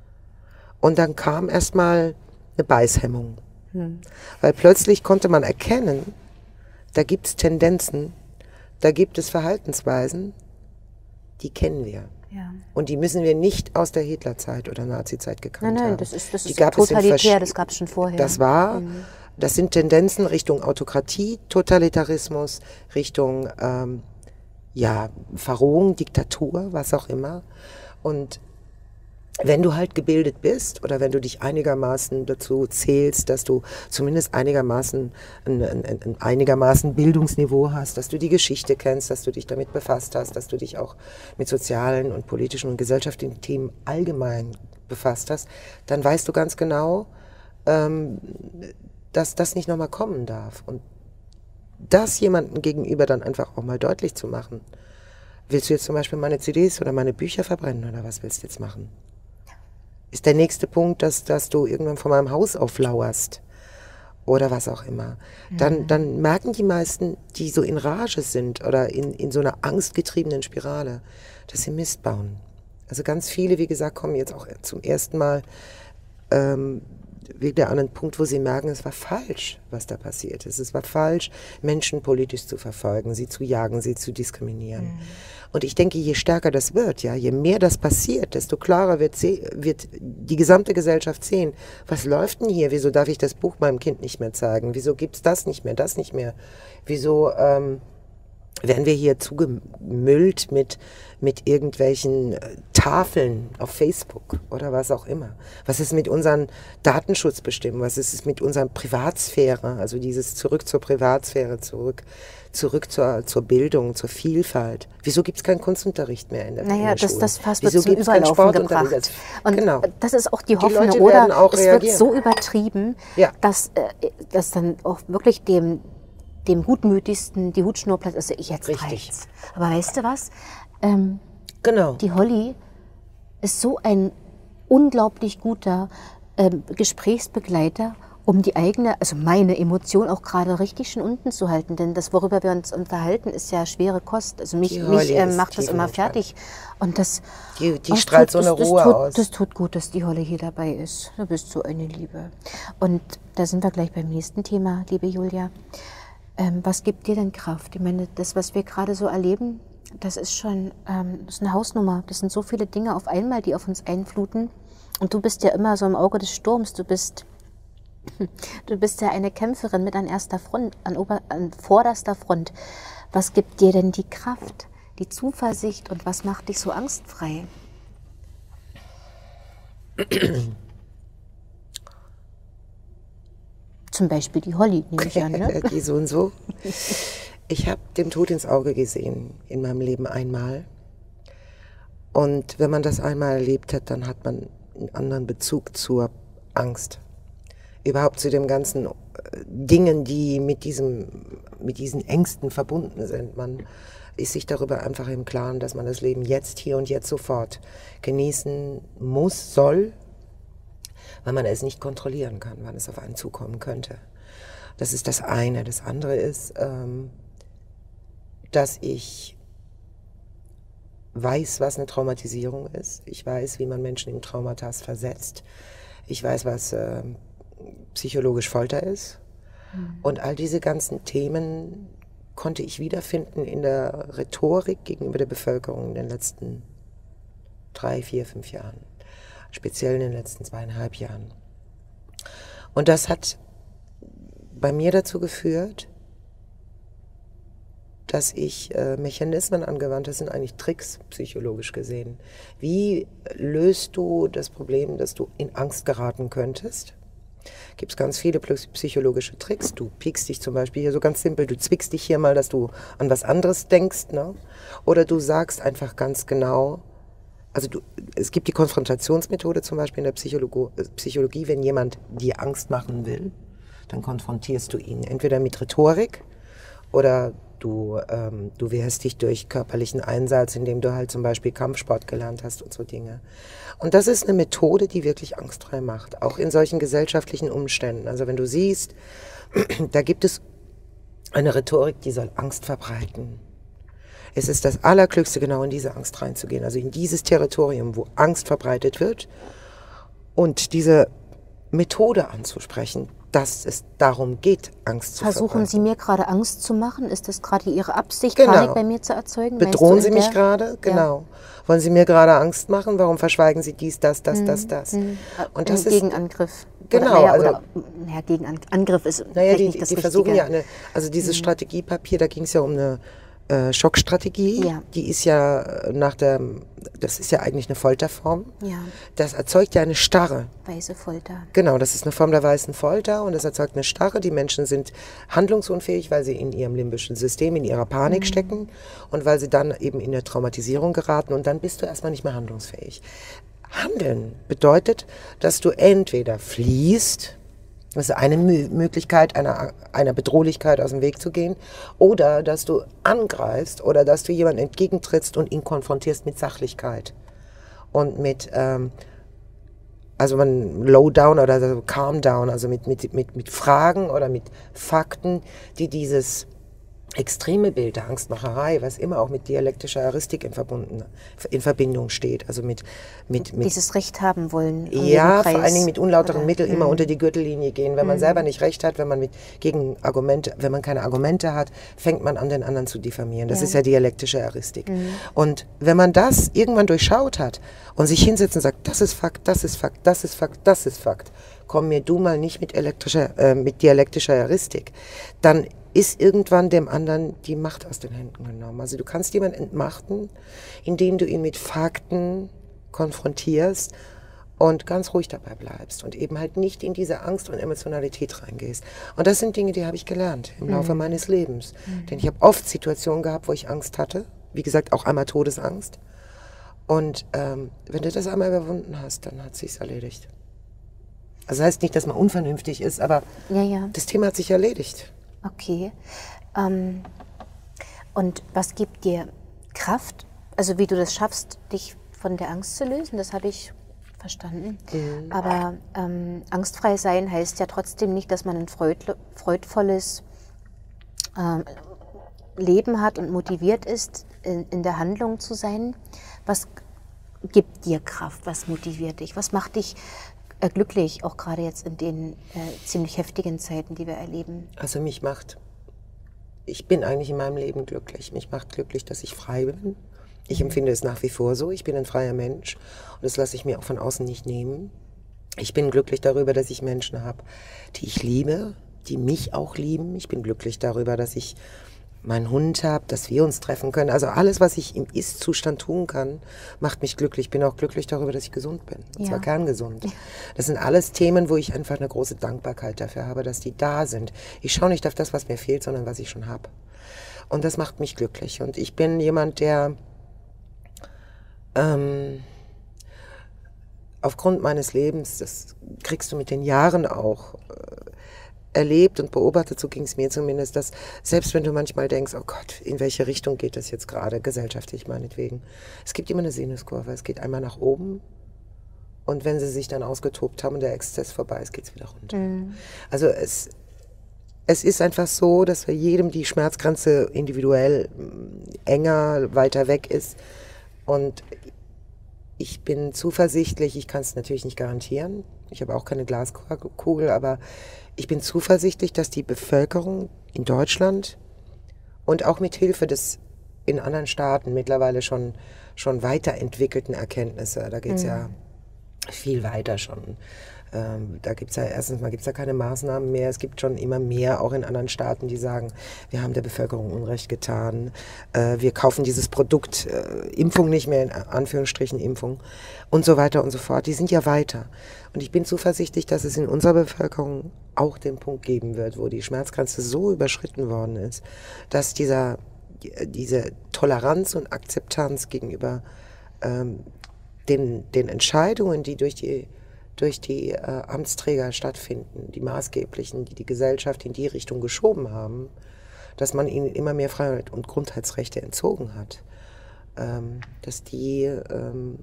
Und dann kam erstmal eine Beißhemmung. Hm. Weil plötzlich konnte man erkennen, da gibt es Tendenzen, da gibt es Verhaltensweisen, die kennen wir. Ja. Und die müssen wir nicht aus der Hitlerzeit oder Nazizeit gekannt nein, nein, haben. Das ist, das die ist gab totalitär, das gab es schon vorher. Das war... Mhm. Das sind Tendenzen Richtung Autokratie, Totalitarismus, Richtung ähm, ja, Verrohung, Diktatur, was auch immer. Und wenn du halt gebildet bist oder wenn du dich einigermaßen dazu zählst, dass du zumindest einigermaßen ein, ein, ein einigermaßen Bildungsniveau hast, dass du die Geschichte kennst, dass du dich damit befasst hast, dass du dich auch mit sozialen und politischen und gesellschaftlichen Themen allgemein befasst hast, dann weißt du ganz genau, ähm, dass das nicht nochmal kommen darf. Und das jemandem gegenüber dann einfach auch mal deutlich zu machen. Willst du jetzt zum Beispiel meine C Ds oder meine Bücher verbrennen oder was willst du jetzt machen? Ist der nächste Punkt, dass, dass du irgendwann vor meinem Haus auflauerst oder was auch immer. Dann, mhm. dann merken die meisten, die so in Rage sind oder in, in so einer angstgetriebenen Spirale, dass sie Mist bauen. Also ganz viele, wie gesagt, kommen jetzt auch zum ersten Mal ähm, wieder an einen Punkt, wo sie merken, es war falsch, was da passiert ist. Es war falsch, Menschen politisch zu verfolgen, sie zu jagen, sie zu diskriminieren. Mhm. Und ich denke, je stärker das wird, ja, je mehr das passiert, desto klarer wird, wird die gesamte Gesellschaft sehen, was läuft denn hier? Wieso darf ich das Buch meinem Kind nicht mehr zeigen? Wieso gibt es das nicht mehr, das nicht mehr? Wieso ähm, werden wir hier zugemüllt mit, mit irgendwelchen Tafeln auf Facebook oder was auch immer. Was ist mit unseren Datenschutzbestimmungen? Was ist es mit unserer Privatsphäre? Also dieses zurück zur Privatsphäre, zurück, zurück zur, zur Bildung, zur Vielfalt. Wieso gibt es keinen Kunstunterricht mehr in der, naja, in der das, Schule? das Fass Wieso wird zum gibt es keinen Überlaufen Sportunterricht? gebracht. Und genau. das ist auch die Die Hoffnung, Leute oder? werden auch Es reagieren. wird so übertrieben, Ja. dass, äh, dass dann auch wirklich dem, dem Gutmütigsten die Hutschnur platzt. Also ich jetzt Richtig. reicht's. Aber weißt du was? Ähm, Genau. Die Holly ist so ein unglaublich guter ähm, Gesprächsbegleiter, um die eigene, also meine Emotion auch gerade richtig schön unten zu halten. Denn das, worüber wir uns unterhalten, ist ja schwere Kost. Also mich, Die mich Holly ähm, ist macht das tief immer entspannt. fertig. Und das, Die, die das strahlt tut, so eine das, Ruhe das tut, aus. Das tut gut, dass die Holly hier dabei ist. Du bist so eine Liebe. Und da sind wir gleich beim nächsten Thema, liebe Julia. Ähm, was gibt dir denn Kraft? Ich meine, das, was wir gerade so erleben, das ist schon ähm, das ist eine Hausnummer. Das sind so viele Dinge auf einmal, die auf uns einfluten. Und du bist ja immer so im Auge des Sturms. Du bist, du bist ja eine Kämpferin mit an erster Front, an, Ober, an vorderster Front. Was gibt dir denn die Kraft, die Zuversicht und was macht dich so angstfrei? Zum Beispiel die Holly, nehme ich an, ne? Die so und so. Ich habe dem Tod ins Auge gesehen in meinem Leben einmal. Und wenn man das einmal erlebt hat, dann hat man einen anderen Bezug zur Angst. Überhaupt zu den ganzen Dingen, die mit, diesem, mit diesen Ängsten verbunden sind. Man ist sich darüber einfach im Klaren, dass man das Leben jetzt, hier und jetzt sofort genießen muss, soll, weil man es nicht kontrollieren kann, wann es auf einen zukommen könnte. Das ist das eine. Das andere ist, ähm, dass ich weiß, was eine Traumatisierung ist. Ich weiß, wie man Menschen in Traumata versetzt. Ich weiß, was äh, psychologisch Folter ist. Mhm. Und all diese ganzen Themen konnte ich wiederfinden in der Rhetorik gegenüber der Bevölkerung in den letzten drei, vier, fünf Jahren. Speziell in den letzten zweieinhalb Jahren. Und das hat bei mir dazu geführt, dass ich äh, Mechanismen angewandt habe, das sind eigentlich Tricks, psychologisch gesehen. Wie löst du das Problem, dass du in Angst geraten könntest? Gibt es ganz viele psychologische Tricks. Du piekst dich zum Beispiel hier so ganz simpel, du zwickst dich hier mal, dass du an was anderes denkst, ne? Oder du sagst einfach ganz genau, also du, es gibt die Konfrontationsmethode zum Beispiel in der Psychologie, Psychologie, wenn jemand dir Angst machen will, dann konfrontierst du ihn entweder mit Rhetorik oder du, ähm, du wehrst dich durch körperlichen Einsatz, indem du halt zum Beispiel Kampfsport gelernt hast und so Dinge. Und das ist eine Methode, die wirklich angstfrei macht, auch in solchen gesellschaftlichen Umständen. Also wenn du siehst, da gibt es eine Rhetorik, die soll Angst verbreiten. Es ist das Allerklügste, genau in diese Angst reinzugehen, also in dieses Territorium, wo Angst verbreitet wird und diese Methode anzusprechen, dass es darum geht, Angst zu verbreiten. Versuchen Sie mir gerade Angst zu machen? Ist das gerade Ihre Absicht, genau. Panik bei mir zu erzeugen? Bedrohen Sie mich gerade? Genau. Ja. Wollen Sie mir gerade Angst machen? Warum verschweigen Sie dies, das, das, hm, das, das? Hm. Und das Gegenangriff. Ist, genau. Oder, naja, also, oder, naja, Gegenangriff ist naja, die, nicht das die Richtige. versuchen ja eine, also dieses hm. Strategiepapier, da ging es ja um eine äh, Schockstrategie. Ja. Die ist ja nach der, das ist ja eigentlich eine Folterform. Ja. Das erzeugt ja eine Starre. Weiße Folter. Genau, das ist eine Form der weißen Folter und das erzeugt eine Starre. Die Menschen sind handlungsunfähig, weil sie in ihrem limbischen System, in ihrer Panik mhm. stecken und weil sie dann eben in eine Traumatisierung geraten und dann bist du erstmal nicht mehr handlungsfähig. Handeln bedeutet, dass du entweder fliehst, das ist eine Möglichkeit, einer, einer Bedrohlichkeit aus dem Weg zu gehen, oder dass du angreifst oder dass du jemandem entgegentrittst und ihn konfrontierst mit Sachlichkeit und mit, ähm, also man low down oder so calm down, also mit, mit, mit, mit Fragen oder mit Fakten, die dieses extreme Bild der Angstmacherei, was immer auch mit dialektischer Heuristik in, verbunden, in Verbindung steht, also mit, mit, mit dieses Recht haben wollen. Ja, vor allen Dingen mit unlauteren oder? Mitteln immer mhm. unter die Gürtellinie gehen. Wenn mhm. man selber nicht recht hat, wenn man mit gegen Argumente, wenn man keine Argumente hat, fängt man an, den anderen zu diffamieren. Das ja. ist ja dialektische Heuristik. Mhm. Und wenn man das irgendwann durchschaut hat und sich hinsetzt und sagt, das ist Fakt, das ist Fakt, das ist Fakt, das ist Fakt, komm mir du mal nicht mit elektrischer, äh, mit dialektischer Heuristik, dann ist irgendwann dem anderen die Macht aus den Händen genommen. Also du kannst jemanden entmachten, indem du ihn mit Fakten konfrontierst und ganz ruhig dabei bleibst und eben halt nicht in diese Angst und Emotionalität reingehst. Und das sind Dinge, die habe ich gelernt im Laufe mhm. meines Lebens. Mhm. Denn ich habe oft Situationen gehabt, wo ich Angst hatte. Wie gesagt, auch einmal Todesangst. Und ähm, wenn du das einmal überwunden hast, dann hat sich's erledigt. Also das heißt nicht, dass man unvernünftig ist, aber ja, ja. das Thema hat sich erledigt. Okay. Ähm, und was gibt dir Kraft? Also wie du das schaffst, dich von der Angst zu lösen, das habe ich verstanden. Mhm. Aber ähm, angstfrei sein heißt ja trotzdem nicht, dass man ein freud, freudvolles ähm, Leben hat und motiviert ist, in, in der Handlung zu sein. Was gibt dir Kraft? Was motiviert dich? Was macht dich äh, glücklich, auch gerade jetzt in den äh, ziemlich heftigen Zeiten, die wir erleben? Also mich macht, ich bin eigentlich in meinem Leben glücklich. Mich macht glücklich, dass ich frei bin. Ich empfinde es nach wie vor so. Ich bin ein freier Mensch und das lasse ich mir auch von außen nicht nehmen. Ich bin glücklich darüber, dass ich Menschen habe, die ich liebe, die mich auch lieben. Ich bin glücklich darüber, dass ich meinen Hund habe, dass wir uns treffen können. Also alles, was ich im Ist-Zustand tun kann, macht mich glücklich. Ich bin auch glücklich darüber, dass ich gesund bin. Und ja. zwar kerngesund. Ja. Das sind alles Themen, wo ich einfach eine große Dankbarkeit dafür habe, dass die da sind. Ich schaue nicht auf das, was mir fehlt, sondern was ich schon habe. Und das macht mich glücklich. Und ich bin jemand, der Ähm, aufgrund meines Lebens, das kriegst du mit den Jahren auch äh, erlebt und beobachtet, so ging es mir zumindest, dass selbst wenn du manchmal denkst, oh Gott, in welche Richtung geht das jetzt gerade, gesellschaftlich meinetwegen, es gibt immer eine Sinuskurve, es geht einmal nach oben und wenn sie sich dann ausgetobt haben und der Exzess vorbei ist, geht es wieder runter. Mhm. Also es, es ist einfach so, dass bei jedem die Schmerzgrenze individuell enger, weiter weg ist. Und ich bin zuversichtlich, ich kann es natürlich nicht garantieren, ich habe auch keine Glaskugel, aber ich bin zuversichtlich, dass die Bevölkerung in Deutschland und auch mit Hilfe des in anderen Staaten mittlerweile schon, schon weiterentwickelten Erkenntnisse, da geht es mhm. ja viel weiter schon. Ähm, da gibt es ja erstens mal gibt's ja keine Maßnahmen mehr. Es gibt schon immer mehr, auch in anderen Staaten, die sagen, wir haben der Bevölkerung Unrecht getan. Äh, wir kaufen dieses Produkt, äh, Impfung nicht mehr, in Anführungsstrichen Impfung und so weiter und so fort. Die sind ja weiter. Und ich bin zuversichtlich, dass es in unserer Bevölkerung auch den Punkt geben wird, wo die Schmerzgrenze so überschritten worden ist, dass dieser, diese Toleranz und Akzeptanz gegenüber ähm, den, den Entscheidungen, die durch die durch die äh, Amtsträger stattfinden, die maßgeblichen, die die Gesellschaft in die Richtung geschoben haben, dass man ihnen immer mehr Freiheit und Grundheitsrechte entzogen hat, ähm, dass die ähm,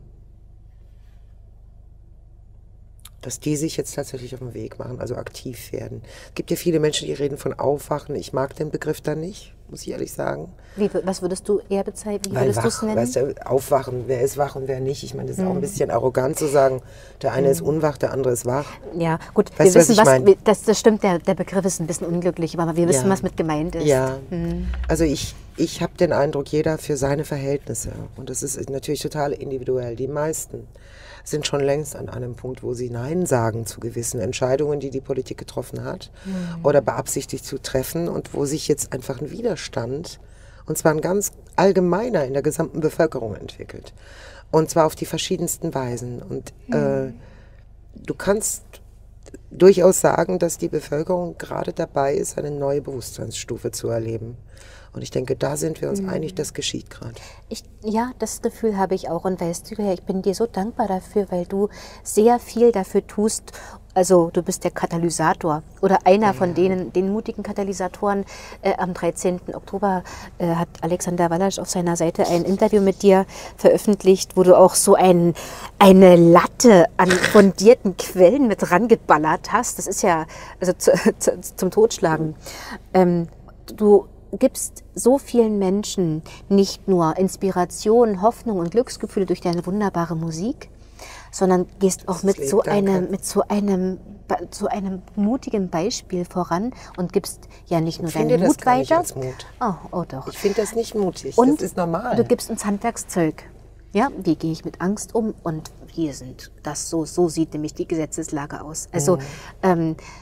dass die sich jetzt tatsächlich auf den Weg machen, also aktiv werden. Es gibt ja viele Menschen, die reden von Aufwachen. Ich mag den Begriff da nicht, muss ich ehrlich sagen. Wie, was würdest du eher bezeichnen? Wie Weil würdest du wach, es nennen? Weißt du, Aufwachen, wer ist wach und wer nicht? Ich meine, das ist hm. auch ein bisschen arrogant zu sagen, der eine hm. ist unwach, der andere ist wach. Ja, gut, weißt wir wissen, was, was das, das stimmt, der, der Begriff ist ein bisschen unglücklich, aber wir wissen, ja. was mit gemeint ist. Ja, hm. also ich, ich habe den Eindruck, jeder für seine Verhältnisse, und das ist natürlich total individuell, die meisten sind schon längst an einem Punkt, wo sie Nein sagen zu gewissen Entscheidungen, die die Politik getroffen hat mhm. oder beabsichtigt zu treffen und wo sich jetzt einfach ein Widerstand, und zwar ein ganz allgemeiner in der gesamten Bevölkerung entwickelt. Und zwar auf die verschiedensten Weisen. Und mhm. äh, du kannst durchaus sagen, dass die Bevölkerung gerade dabei ist, eine neue Bewusstseinsstufe zu erleben. Und ich denke, da sind wir uns mhm. einig, das geschieht gerade. Ich, ja, das Gefühl habe ich auch. Und weißt du, ich bin dir so dankbar dafür, weil du sehr viel dafür tust. Also du bist der Katalysator oder einer ja. von denen, den mutigen Katalysatoren. Äh, am dreizehnten Oktober äh, hat Alexander Wallasch auf seiner Seite ein Interview mit dir veröffentlicht, wo du auch so ein, eine Latte an fundierten Quellen mit rangeballert hast. Das ist ja also zu, zu, zum Totschlagen. Ähm, du gibst so vielen Menschen nicht nur Inspiration, Hoffnung und Glücksgefühle durch deine wunderbare Musik, sondern gehst auch mit so, einem, mit so einem so einem mutigen Beispiel voran und gibst ja nicht nur deinen Mut das gar weiter. Nicht als Mut. Oh, oh doch. Ich finde das nicht mutig, und das ist normal. Du gibst uns Handwerkszeug. Ja, wie gehe ich mit Angst um? Und hier sind das so, so sieht nämlich die Gesetzeslage aus. Also mhm. ähm,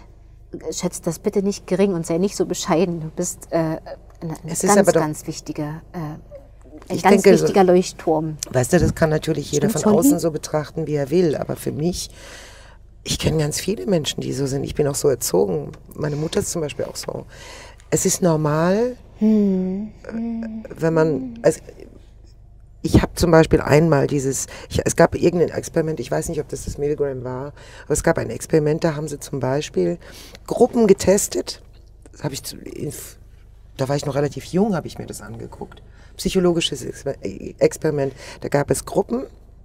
schätze das bitte nicht gering und sei nicht so bescheiden. Du bist äh, ein, ein Es ganz, ist aber doch, ganz wichtiger, äh, ein ich ganz denke, wichtiger Leuchtturm. weißt du, das kann natürlich jeder Stimmt's, von Holgi? außen so betrachten, wie er will. Aber für mich, ich kenne ganz viele Menschen, die so sind. Ich bin auch so erzogen. Meine Mutter ist zum Beispiel auch so. Es ist normal, hm. wenn man... Also, ich habe zum Beispiel einmal dieses, ich, es gab irgendein Experiment, ich weiß nicht, ob das das Milgram war, aber es gab ein Experiment, da haben sie zum Beispiel Gruppen getestet. Das habe ich, zu, da war ich noch relativ jung, habe ich mir das angeguckt. Psychologisches Experiment. Da gab es Gruppen,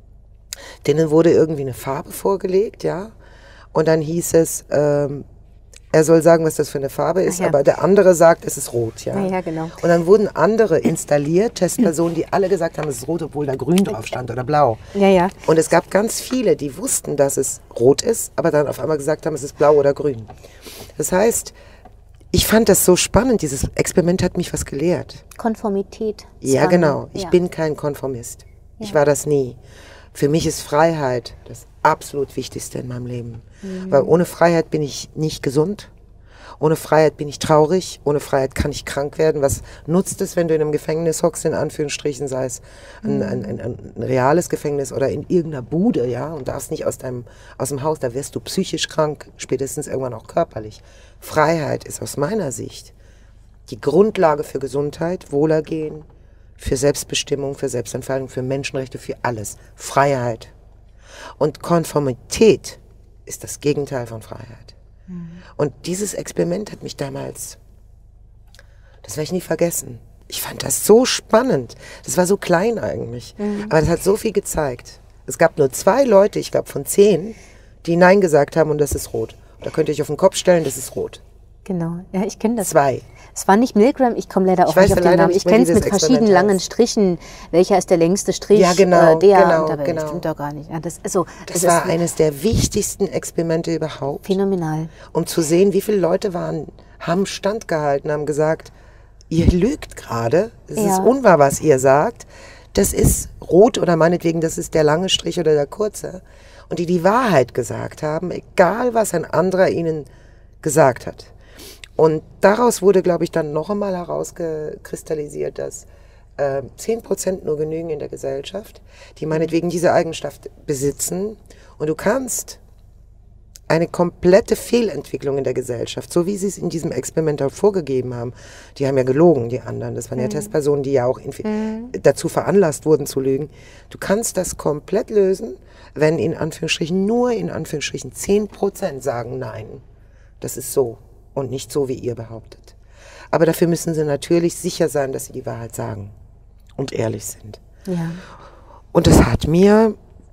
denen wurde irgendwie eine Farbe vorgelegt, ja, und dann hieß es, ähm, er soll sagen, was das für eine Farbe ist, ja. aber der andere sagt, es ist rot. Ja? Ja, ja, genau. Und dann wurden andere installiert, Testpersonen, die alle gesagt haben, es ist rot, obwohl da grün drauf stand oder blau. Ja, ja. Und es gab ganz viele, die wussten, dass es rot ist, aber dann auf einmal gesagt haben, es ist blau oder grün. Das heißt, ich fand das so spannend, dieses Experiment hat mich was gelehrt. Konformität. Ja, Zwang. genau. Ich ja. bin kein Konformist. Ich Ja. war das nie. Für mich ist Freiheit das absolut Wichtigste in meinem Leben. Mhm. Weil ohne Freiheit bin ich nicht gesund. Ohne Freiheit bin ich traurig. Ohne Freiheit kann ich krank werden. Was nutzt es, wenn du in einem Gefängnis hockst, in Anführungsstrichen, sei es ein, ein, ein, ein reales Gefängnis oder in irgendeiner Bude, ja, und darfst nicht aus deinem, aus dem Haus, da wirst du psychisch krank, spätestens irgendwann auch körperlich. Freiheit ist aus meiner Sicht die Grundlage für Gesundheit, Wohlergehen, für Selbstbestimmung, für Selbstentfaltung, für Menschenrechte, für alles. Freiheit. Und Konformität ist das Gegenteil von Freiheit. Mhm. Und dieses Experiment hat mich damals, das werde ich nie vergessen. Ich fand das so spannend. Das war so klein eigentlich. Mhm. Aber das hat so viel gezeigt. Es gab nur zwei Leute, ich glaube von zehn, die Nein gesagt haben und das ist rot. Da könnt ihr euch auf den Kopf stellen, das ist rot. Genau, ja, ich kenne das. Zwei. Es war nicht Milgram, ich komme leider auch Ich weiß nicht auf ja den leider Namen. nicht Ich mehr, kenne wie es mit das verschiedenen Experiment langen heißt. Strichen. Welcher ist der längste Strich? Ja, genau, äh, der, genau, und dabei genau. stimmt doch gar nicht. Ja, das also, Das es war ist eines der wichtigsten Experimente überhaupt. phänomenal. Um zu sehen, wie viele Leute waren, haben standgehalten, haben gesagt, ihr lügt gerade, es Ja. ist unwahr, was ihr sagt. Das ist rot oder meinetwegen, das ist der lange Strich oder der kurze. Und die die Wahrheit gesagt haben, egal was ein anderer ihnen gesagt hat. Und daraus wurde, glaube ich, dann noch einmal herausgekristallisiert, dass äh, zehn Prozent nur genügen in der Gesellschaft, die meinetwegen diese Eigenschaft besitzen. Und du kannst eine komplette Fehlentwicklung in der Gesellschaft, so wie sie es in diesem Experiment auch vorgegeben haben. Die haben ja gelogen, die anderen. Das waren ja Mhm. Testpersonen, die ja auch in, Mhm. dazu veranlasst wurden zu lügen. Du kannst das komplett lösen, wenn in Anführungsstrichen nur in Anführungsstrichen zehn Prozent sagen Nein. Das ist so und nicht so, wie ihr behauptet. Aber dafür müssen sie natürlich sicher sein, dass sie die Wahrheit sagen und ehrlich sind. Ja. Und das hat mir,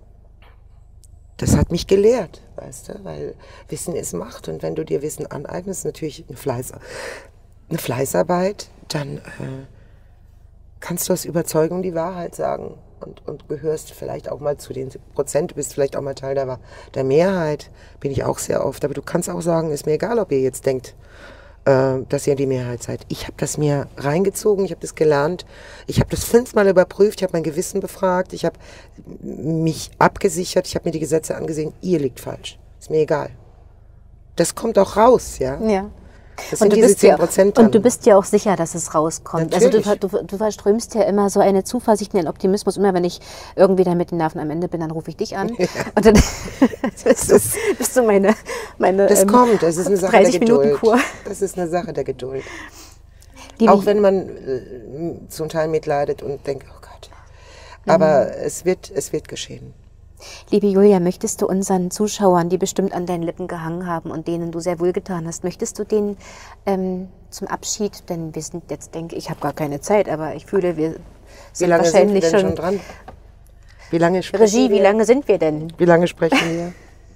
das hat mich gelehrt, weißt du, weil Wissen ist Macht und wenn du dir Wissen aneignest, natürlich eine, Fleiß, eine Fleißarbeit, dann äh, kannst du aus Überzeugung die Wahrheit sagen und, und gehörst vielleicht auch mal zu den Prozent, du bist vielleicht auch mal Teil der, der Mehrheit, bin ich auch sehr oft, aber du kannst auch sagen, ist mir egal, ob ihr jetzt denkt, äh, dass ihr die Mehrheit seid. Ich habe das mir reingezogen, ich habe das gelernt, ich habe das fünfmal überprüft, ich habe mein Gewissen befragt, ich habe mich abgesichert, ich habe mir die Gesetze angesehen, ihr liegt falsch, ist mir egal. Das kommt auch raus, ja. Ja. Das Und sind du, diese bist zehn ja, Prozent und du bist ja auch sicher, dass es rauskommt. Also du, Natürlich. du, du verströmst ja immer so eine Zuversicht und einen Optimismus. Immer wenn ich irgendwie dann mit den Nerven am Ende bin, dann rufe ich dich an. Ja. Und dann bist du, bist du meine, meine Das ähm, kommt, das ist eine Sache der dreißig Minuten Geduld. Kur. Das ist eine Sache der Geduld. Liebe Auch wenn man äh, zum Teil mitleidet und denkt, oh Gott. Aber mhm. es wird, es wird geschehen. Liebe Julia, möchtest du unseren Zuschauern, die bestimmt an deinen Lippen gehangen haben und denen du sehr wohlgetan hast, möchtest du denen ähm, zum Abschied, denn wir sind jetzt, denke ich, ich habe gar keine Zeit, aber ich fühle, wir sind Wie lange wahrscheinlich sind wir denn schon, schon dran? Wie lange sprechen Regie, wir? wie lange sind wir denn? Wie lange sprechen wir?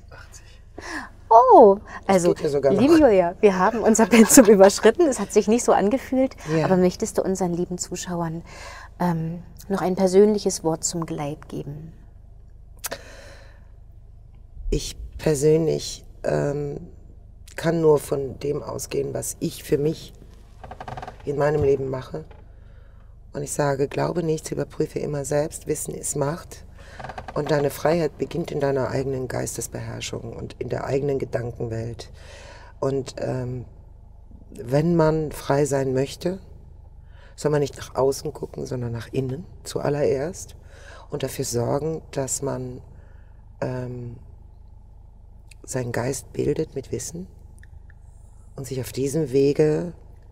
Oh, also geht ja sogar noch. liebe Julia, wir haben unser Pensum überschritten, es hat sich nicht so angefühlt, Ja. aber möchtest du unseren lieben Zuschauern ähm, noch ein persönliches Wort zum Geleit geben? Ich persönlich ähm, kann nur von dem ausgehen, was ich für mich in meinem Leben mache. Und ich sage, glaube nichts, überprüfe immer selbst, Wissen ist Macht. Und deine Freiheit beginnt in deiner eigenen Geistesbeherrschung und in der eigenen Gedankenwelt. Und ähm, wenn man frei sein möchte, soll man nicht nach außen gucken, sondern nach innen zuallererst und dafür sorgen, dass man ähm, seinen Geist bildet mit Wissen und sich auf diesem Wege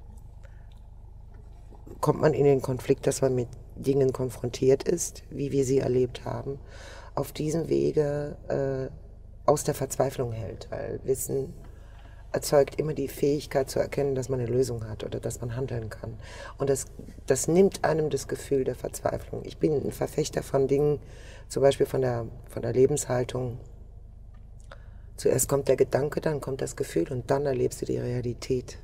kommt man in den Konflikt, dass man mit Dingen konfrontiert ist, wie wir sie erlebt haben, auf diesem Wege äh, aus der Verzweiflung hält, weil Wissen erzeugt immer die Fähigkeit zu erkennen, dass man eine Lösung hat oder dass man handeln kann. Und das, das nimmt einem das Gefühl der Verzweiflung. Ich bin ein Verfechter von Dingen, zum Beispiel von der, von der Lebenshaltung. Zuerst kommt der Gedanke, dann kommt das Gefühl und dann erlebst du die Realität.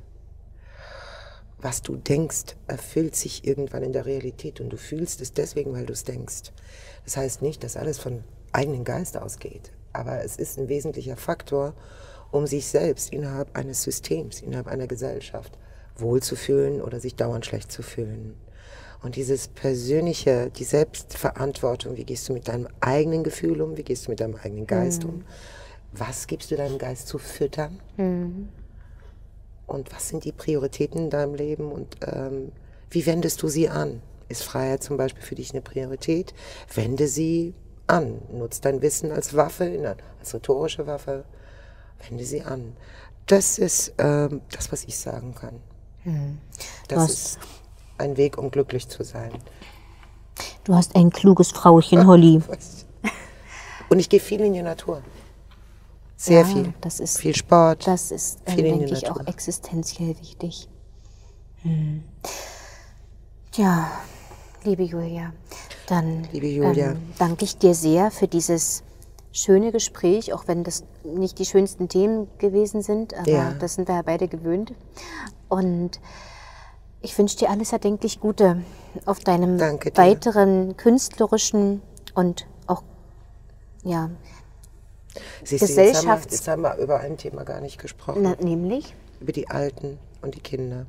Was du denkst, erfüllt sich irgendwann in der Realität und du fühlst es deswegen, weil du es denkst. Das heißt nicht, dass alles von eigenem Geist ausgeht, aber es ist ein wesentlicher Faktor, um sich selbst innerhalb eines Systems, innerhalb einer Gesellschaft wohlzufühlen oder sich dauernd schlecht zu fühlen. Und dieses persönliche, die Selbstverantwortung, wie gehst du mit deinem eigenen Gefühl um, wie gehst du mit deinem eigenen Geist mhm. um, was gibst du deinem Geist zu füttern mhm. und was sind die Prioritäten in deinem Leben und ähm, wie wendest du sie an? Ist Freiheit zum Beispiel für dich eine Priorität? Wende sie an, nutz dein Wissen als Waffe, als rhetorische Waffe, wende sie an. Das ist ähm, das, was ich sagen kann. Hm. Das hast, ist ein Weg, um glücklich zu sein. Du hast ein kluges Frauchen, Holly. Und ich gehe viel in die Natur. Sehr ja, viel. Das ist, viel Sport. Das ist, äh, denke ich, auch existenziell wichtig. Hm. Tja, liebe Julia, dann liebe Julia. Ähm, danke ich dir sehr für dieses schöne Gespräch, auch wenn das nicht die schönsten Themen gewesen sind, aber ja. das sind wir ja beide gewöhnt. Und ich wünsche dir alles erdenklich Gute auf deinem weiteren künstlerischen und auch ja, Siehst du, jetzt, haben wir, jetzt haben wir über ein Thema gar nicht gesprochen. Na, nämlich? Über die Alten und die Kinder.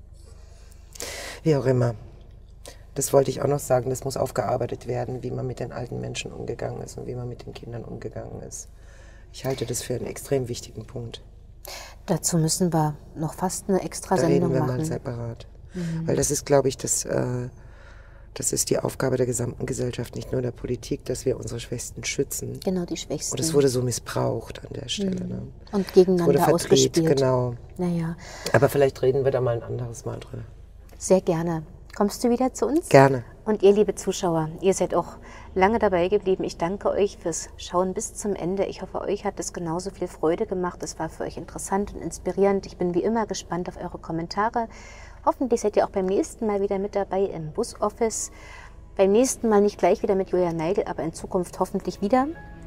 Wie auch immer. Das wollte ich auch noch sagen, das muss aufgearbeitet werden, wie man mit den alten Menschen umgegangen ist und wie man mit den Kindern umgegangen ist. Ich halte das für einen extrem wichtigen Punkt. Dazu müssen wir noch fast eine extra da Sendung machen. Da reden wir mal separat. Mhm. Weil das ist, glaube ich, das, äh, das ist die Aufgabe der gesamten Gesellschaft, nicht nur der Politik, dass wir unsere Schwächsten schützen. Genau, die Schwächsten. Und es wurde so missbraucht an der Stelle. Mhm. Ne? Und gegeneinander es wurde ausgespielt. Verdreht, genau. Naja. Aber vielleicht reden wir da mal ein anderes Mal drüber. Sehr gerne. Kommst du wieder zu uns? Gerne. Und ihr, liebe Zuschauer, ihr seid auch lange dabei geblieben. Ich danke euch fürs Schauen bis zum Ende. Ich hoffe, euch hat es genauso viel Freude gemacht. Es war für euch interessant und inspirierend. Ich bin wie immer gespannt auf eure Kommentare. Hoffentlich seid ihr auch beim nächsten Mal wieder mit dabei im Bus-Office. Beim nächsten Mal nicht gleich wieder mit Julia Neigel, aber in Zukunft hoffentlich wieder.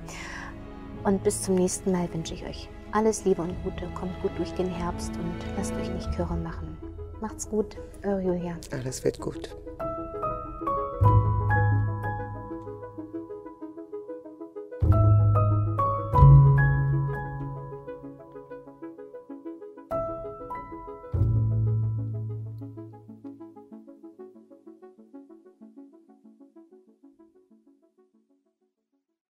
Und bis zum nächsten Mal wünsche ich euch alles Liebe und Gute. Kommt gut durch den Herbst und lasst euch nicht kirre machen. Macht's gut, eure Julia. Alles wird gut.